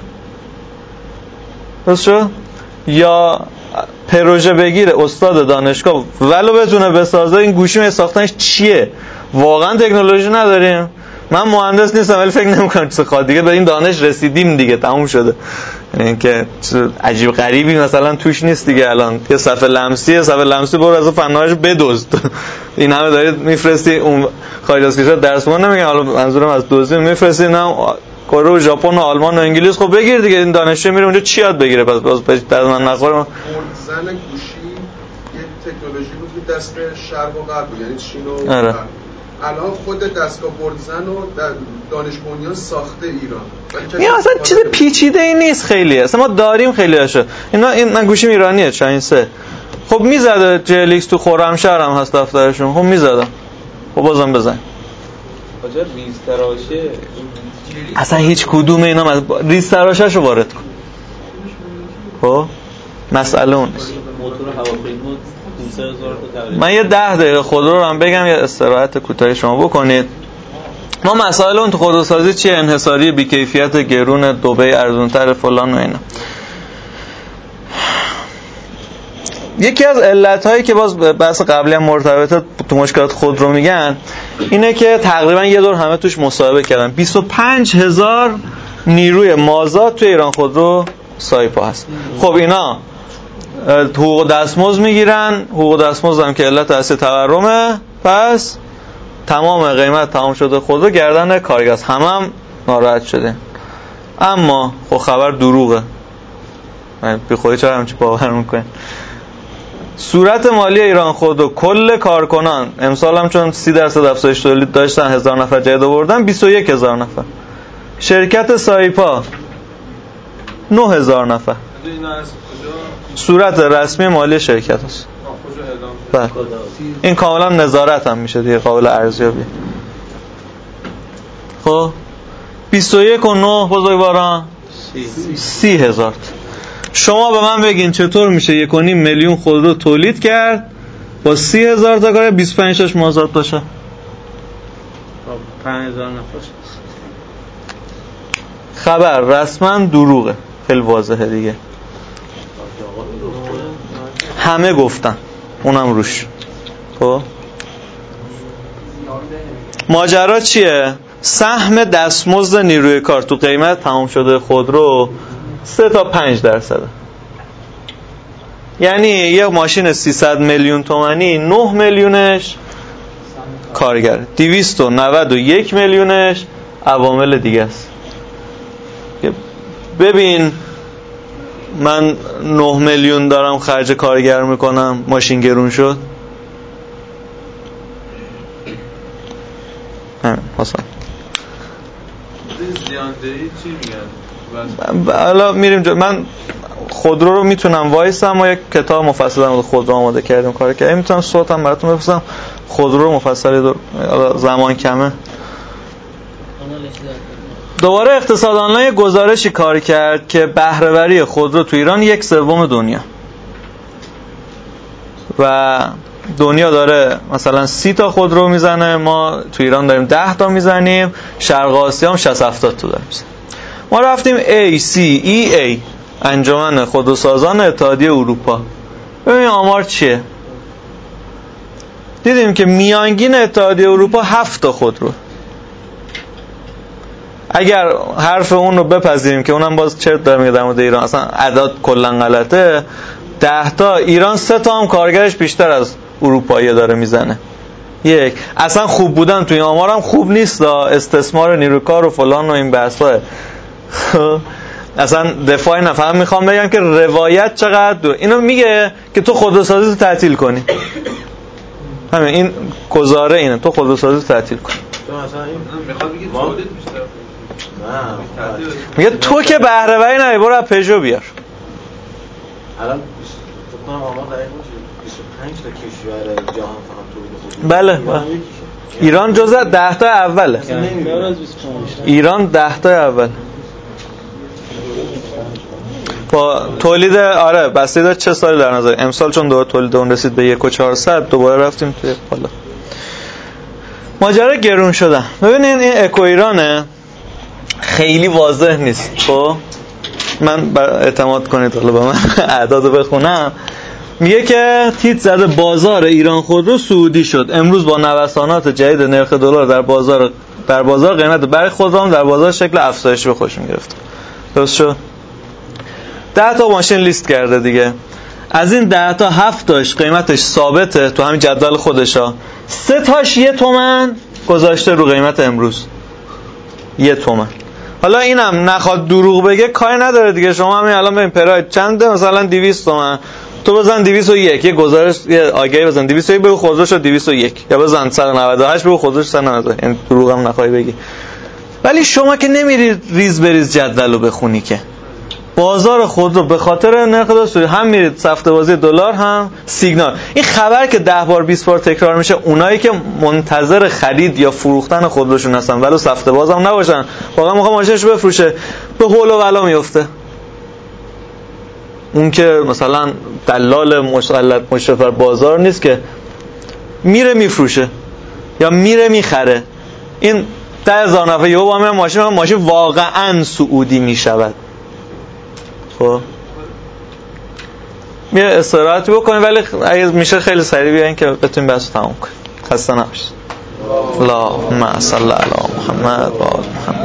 درست شد؟ یا پروژه بگیره استاد دانشگاه ولو بتونه بسازه، این گوشی ساختنش چیه؟ واقعا تکنولوژی نداریم. من مهندس نیستم ولی فکر نمی‌کنم چه خاطر دیگه به این دانش رسیدیم دیگه، تموم شده. یعنی که عجیب غریبی مثلا توش نیست دیگه. الان یه صفحه لمسی، صفحه لمسی برو از فناوریش بدزد. این همه دارید میفرستی اون خارج از کشور درس ما نمیگن، حالا منظورم از دزدی میفرستی نه کره و ژاپن و آلمان و انگلیس. خب بگیر دیگه، این دانشجو میره اونجا چی یاد بگیره؟ پس باز در من نخورم. زن گوشی یه تکنولوژی بود که دست شرق و غرب، یعنی چین و آره. الان خود دستگاه بردزن و دانش بنیان ساخته ایران. این اصلا چیز پیچیده ای نیست خیلی. اصلا ما داریم خیلی هاشو. اینا این من گوشیم ایرانیه چاین سه. خب میزده جلیکس تو خرمشهر هم هست دفترشون. خب میزدم. خب بازم بزن. آجا ریز تراشه اصلا هیچ کدوم اینا ریز تراشه‌شو وارد کن. خب مسئله اون نیست. موتور هواپیما دویست هزار تا تقریبا. من یه ده دقیقه خودرو رو هم بگم، یه استراحت کوتاهی شما بکنید. ما مسائل اون تو خودروسازی چیه؟ انحصاری، بی‌کیفیت، گرون، دبی ارزان‌تر، فلان و اینا. یکی از علت‌هایی که باز بحث قبلی هم مرتبطه تو مشکلات خودرو میگن اینه که تقریبا یه دور همه توش مصاحبه کردن. بیست و پنج هزار نیروی مازاد تو ایران خودرو سایپا هست. خب اینا حقوق دستمزد میگیرن، حقوق دستمزد هم که علت اصلی تورمه، پس تمام قیمت تمام شده خودرو گردن کارگر است. همه هم ناراحت شده. اما خب خبر دروغه. بی خودی چرا همچی باور میکنین؟ صورت مالی ایران خودرو کل کارکنان امسال هم چون سی درصد افزایش تولید داشتن هزار نفر جدید آوردن، بیست و یک هزار نفر. شرکت سایپا نه هزار نفر. صورت رسمی مالی شرکت هست. بله. این کاملا نظارت هم میشه دیگه، قابل ارزیابی. خب بیست و یک و نه بزرگواران سی هزار. شما به من بگین چطور میشه یک و نیم میلیون خودرو تولید کرد با سی هزار تا کارگر بیست و پنج تاش مازاد باشه، پنج هزار نفر. خبر رسما دروغه، خیلی واضحه دیگه، همه گفتن اونم روش. خب ماجرا چیه؟ سهم دستمزد نیروی کار تو قیمت تمام شده خودرو سه تا پنج درصده. یعنی یه ماشین سیصد میلیون تومانی نه میلیونش کارگر، دویست و نود و یک میلیونش عوامل دیگه است. ببین من نه میلیون دارم خرج کارگر میکنم، ماشین گرون شد. همین حسن زیاندهی چی میگن؟ حالا میریم جا. من خودرو رو میتونم وایسم، ما یک کتاب مفصل در مورد خودرو آماده کردیم، کار کردیم، میتونم صوتم براتون بفرستم. خودرو رو مفصل زمان کمه. دوباره اقتصاد آنلاین گزارشی کار کرد که بهره‌وری خودرو تو ایران یک سوم دنیا و دنیا داره مثلا سی تا خودرو میزنه، ما تو ایران داریم ده تا میزنیم، شرق آسیا هم شصت هفتاد تا داریم. ما رفتیم ای سی ای ای انجمن خودروسازان اتحادیه اروپا، ببینیم آمار چیه. دیدیم که میانگین اتحادیه اروپا هفت تا خودرو. اگر حرف اون رو بپذیریم که اونم باز چرت داره میگه در مورد ایران، اصلا اعداد کلا غلطه، ده تا، ایران سه تا هم کارگرش بیشتر از اروپایی داره میزنه. یک، اصلا خوب بودن تو این آمار هم خوب نیست، استثمار نیروی کار و فلان و این بحثا. اصلا دفاعی نفهم، میخوام بگم که روایت چقدر دو. اینو میگه که تو خودروسازی رو تعطیل کنی، همین این گزاره اینه، تو خودروسازی رو تعطیل کنی. مثلا این میخواد بگه تولید بیشتر. میگه تو که بهره وری نداری، برو از پژو بیار. الان فکر کنم آمار دقیق باشه بیست و پنج تا کشور جهان فقط تولید خودرو. بله ایران جزء ده تا اوله. ایران ده تا اول با تولید، آره بسته داره چه سالی در نظر. امسال چون دوباره تولید اون رسید به یک و چهارصد، دوباره رفتیم توی بالا. ماجرا گرون شدن. ببینین این اکو ایرانه، خیلی واضح نیست. خب من اعتماد کنید حالا به من اعدادو بخونم. میگه که تیت زده بازار ایران خودرو سعودی شد. امروز با نوسانات جدید نرخ دلار در بازار در بازار قیمت برخی خودرو هم در بازار شکل افزایشی به خودش میگرفت. درست شد؟ ده تا ماشین لیست کرده دیگه. از این ده تا هفت تاش قیمتش ثابته تو همین جدول خودشا، سه تاش یه تومن گذاشته رو قیمت امروز، یه تومن. حالا اینم نخواد دروغ بگه کاری نداره دیگه. شما همین الان ببین پراید چنده، مثلا دویست تومن، تو بزن دویست و یک، یه گزارش یه آگهی بزن دویست و یک بگو خودروش دویست و یک، یا بزن صد و نود و هشت بگو خودروش صد و نود. این دروغ هم نخوای بگی. ولی شما که نمیری ریز بریز جدولو بخونی که بازار خودرو به خاطر نرخ دلار هم میرید سفته بازی دلار هم سیگنال. این خبر که ده بار بیست بار تکرار میشه، اونایی که منتظر خرید یا فروختن خودروشون هستن ولو سفته باز هم نباشن، واقعا میخواد ماشینش بفروشه، به هول و ولا میفته. اون که مثلا دلال مسلط مشرف بر بازار نیست که میره میفروشه یا میره میخره. این ده هزار نفر یهو با من ماشین ماشین واقعا سعودی میشود. خب یه استراحتی بکنیم، ولی اگه میشه خیلی سریع بیاین که بتونیم بحثو تموم کنیم. خسته نباشید. اللهم صل علی محمد و آل محمد.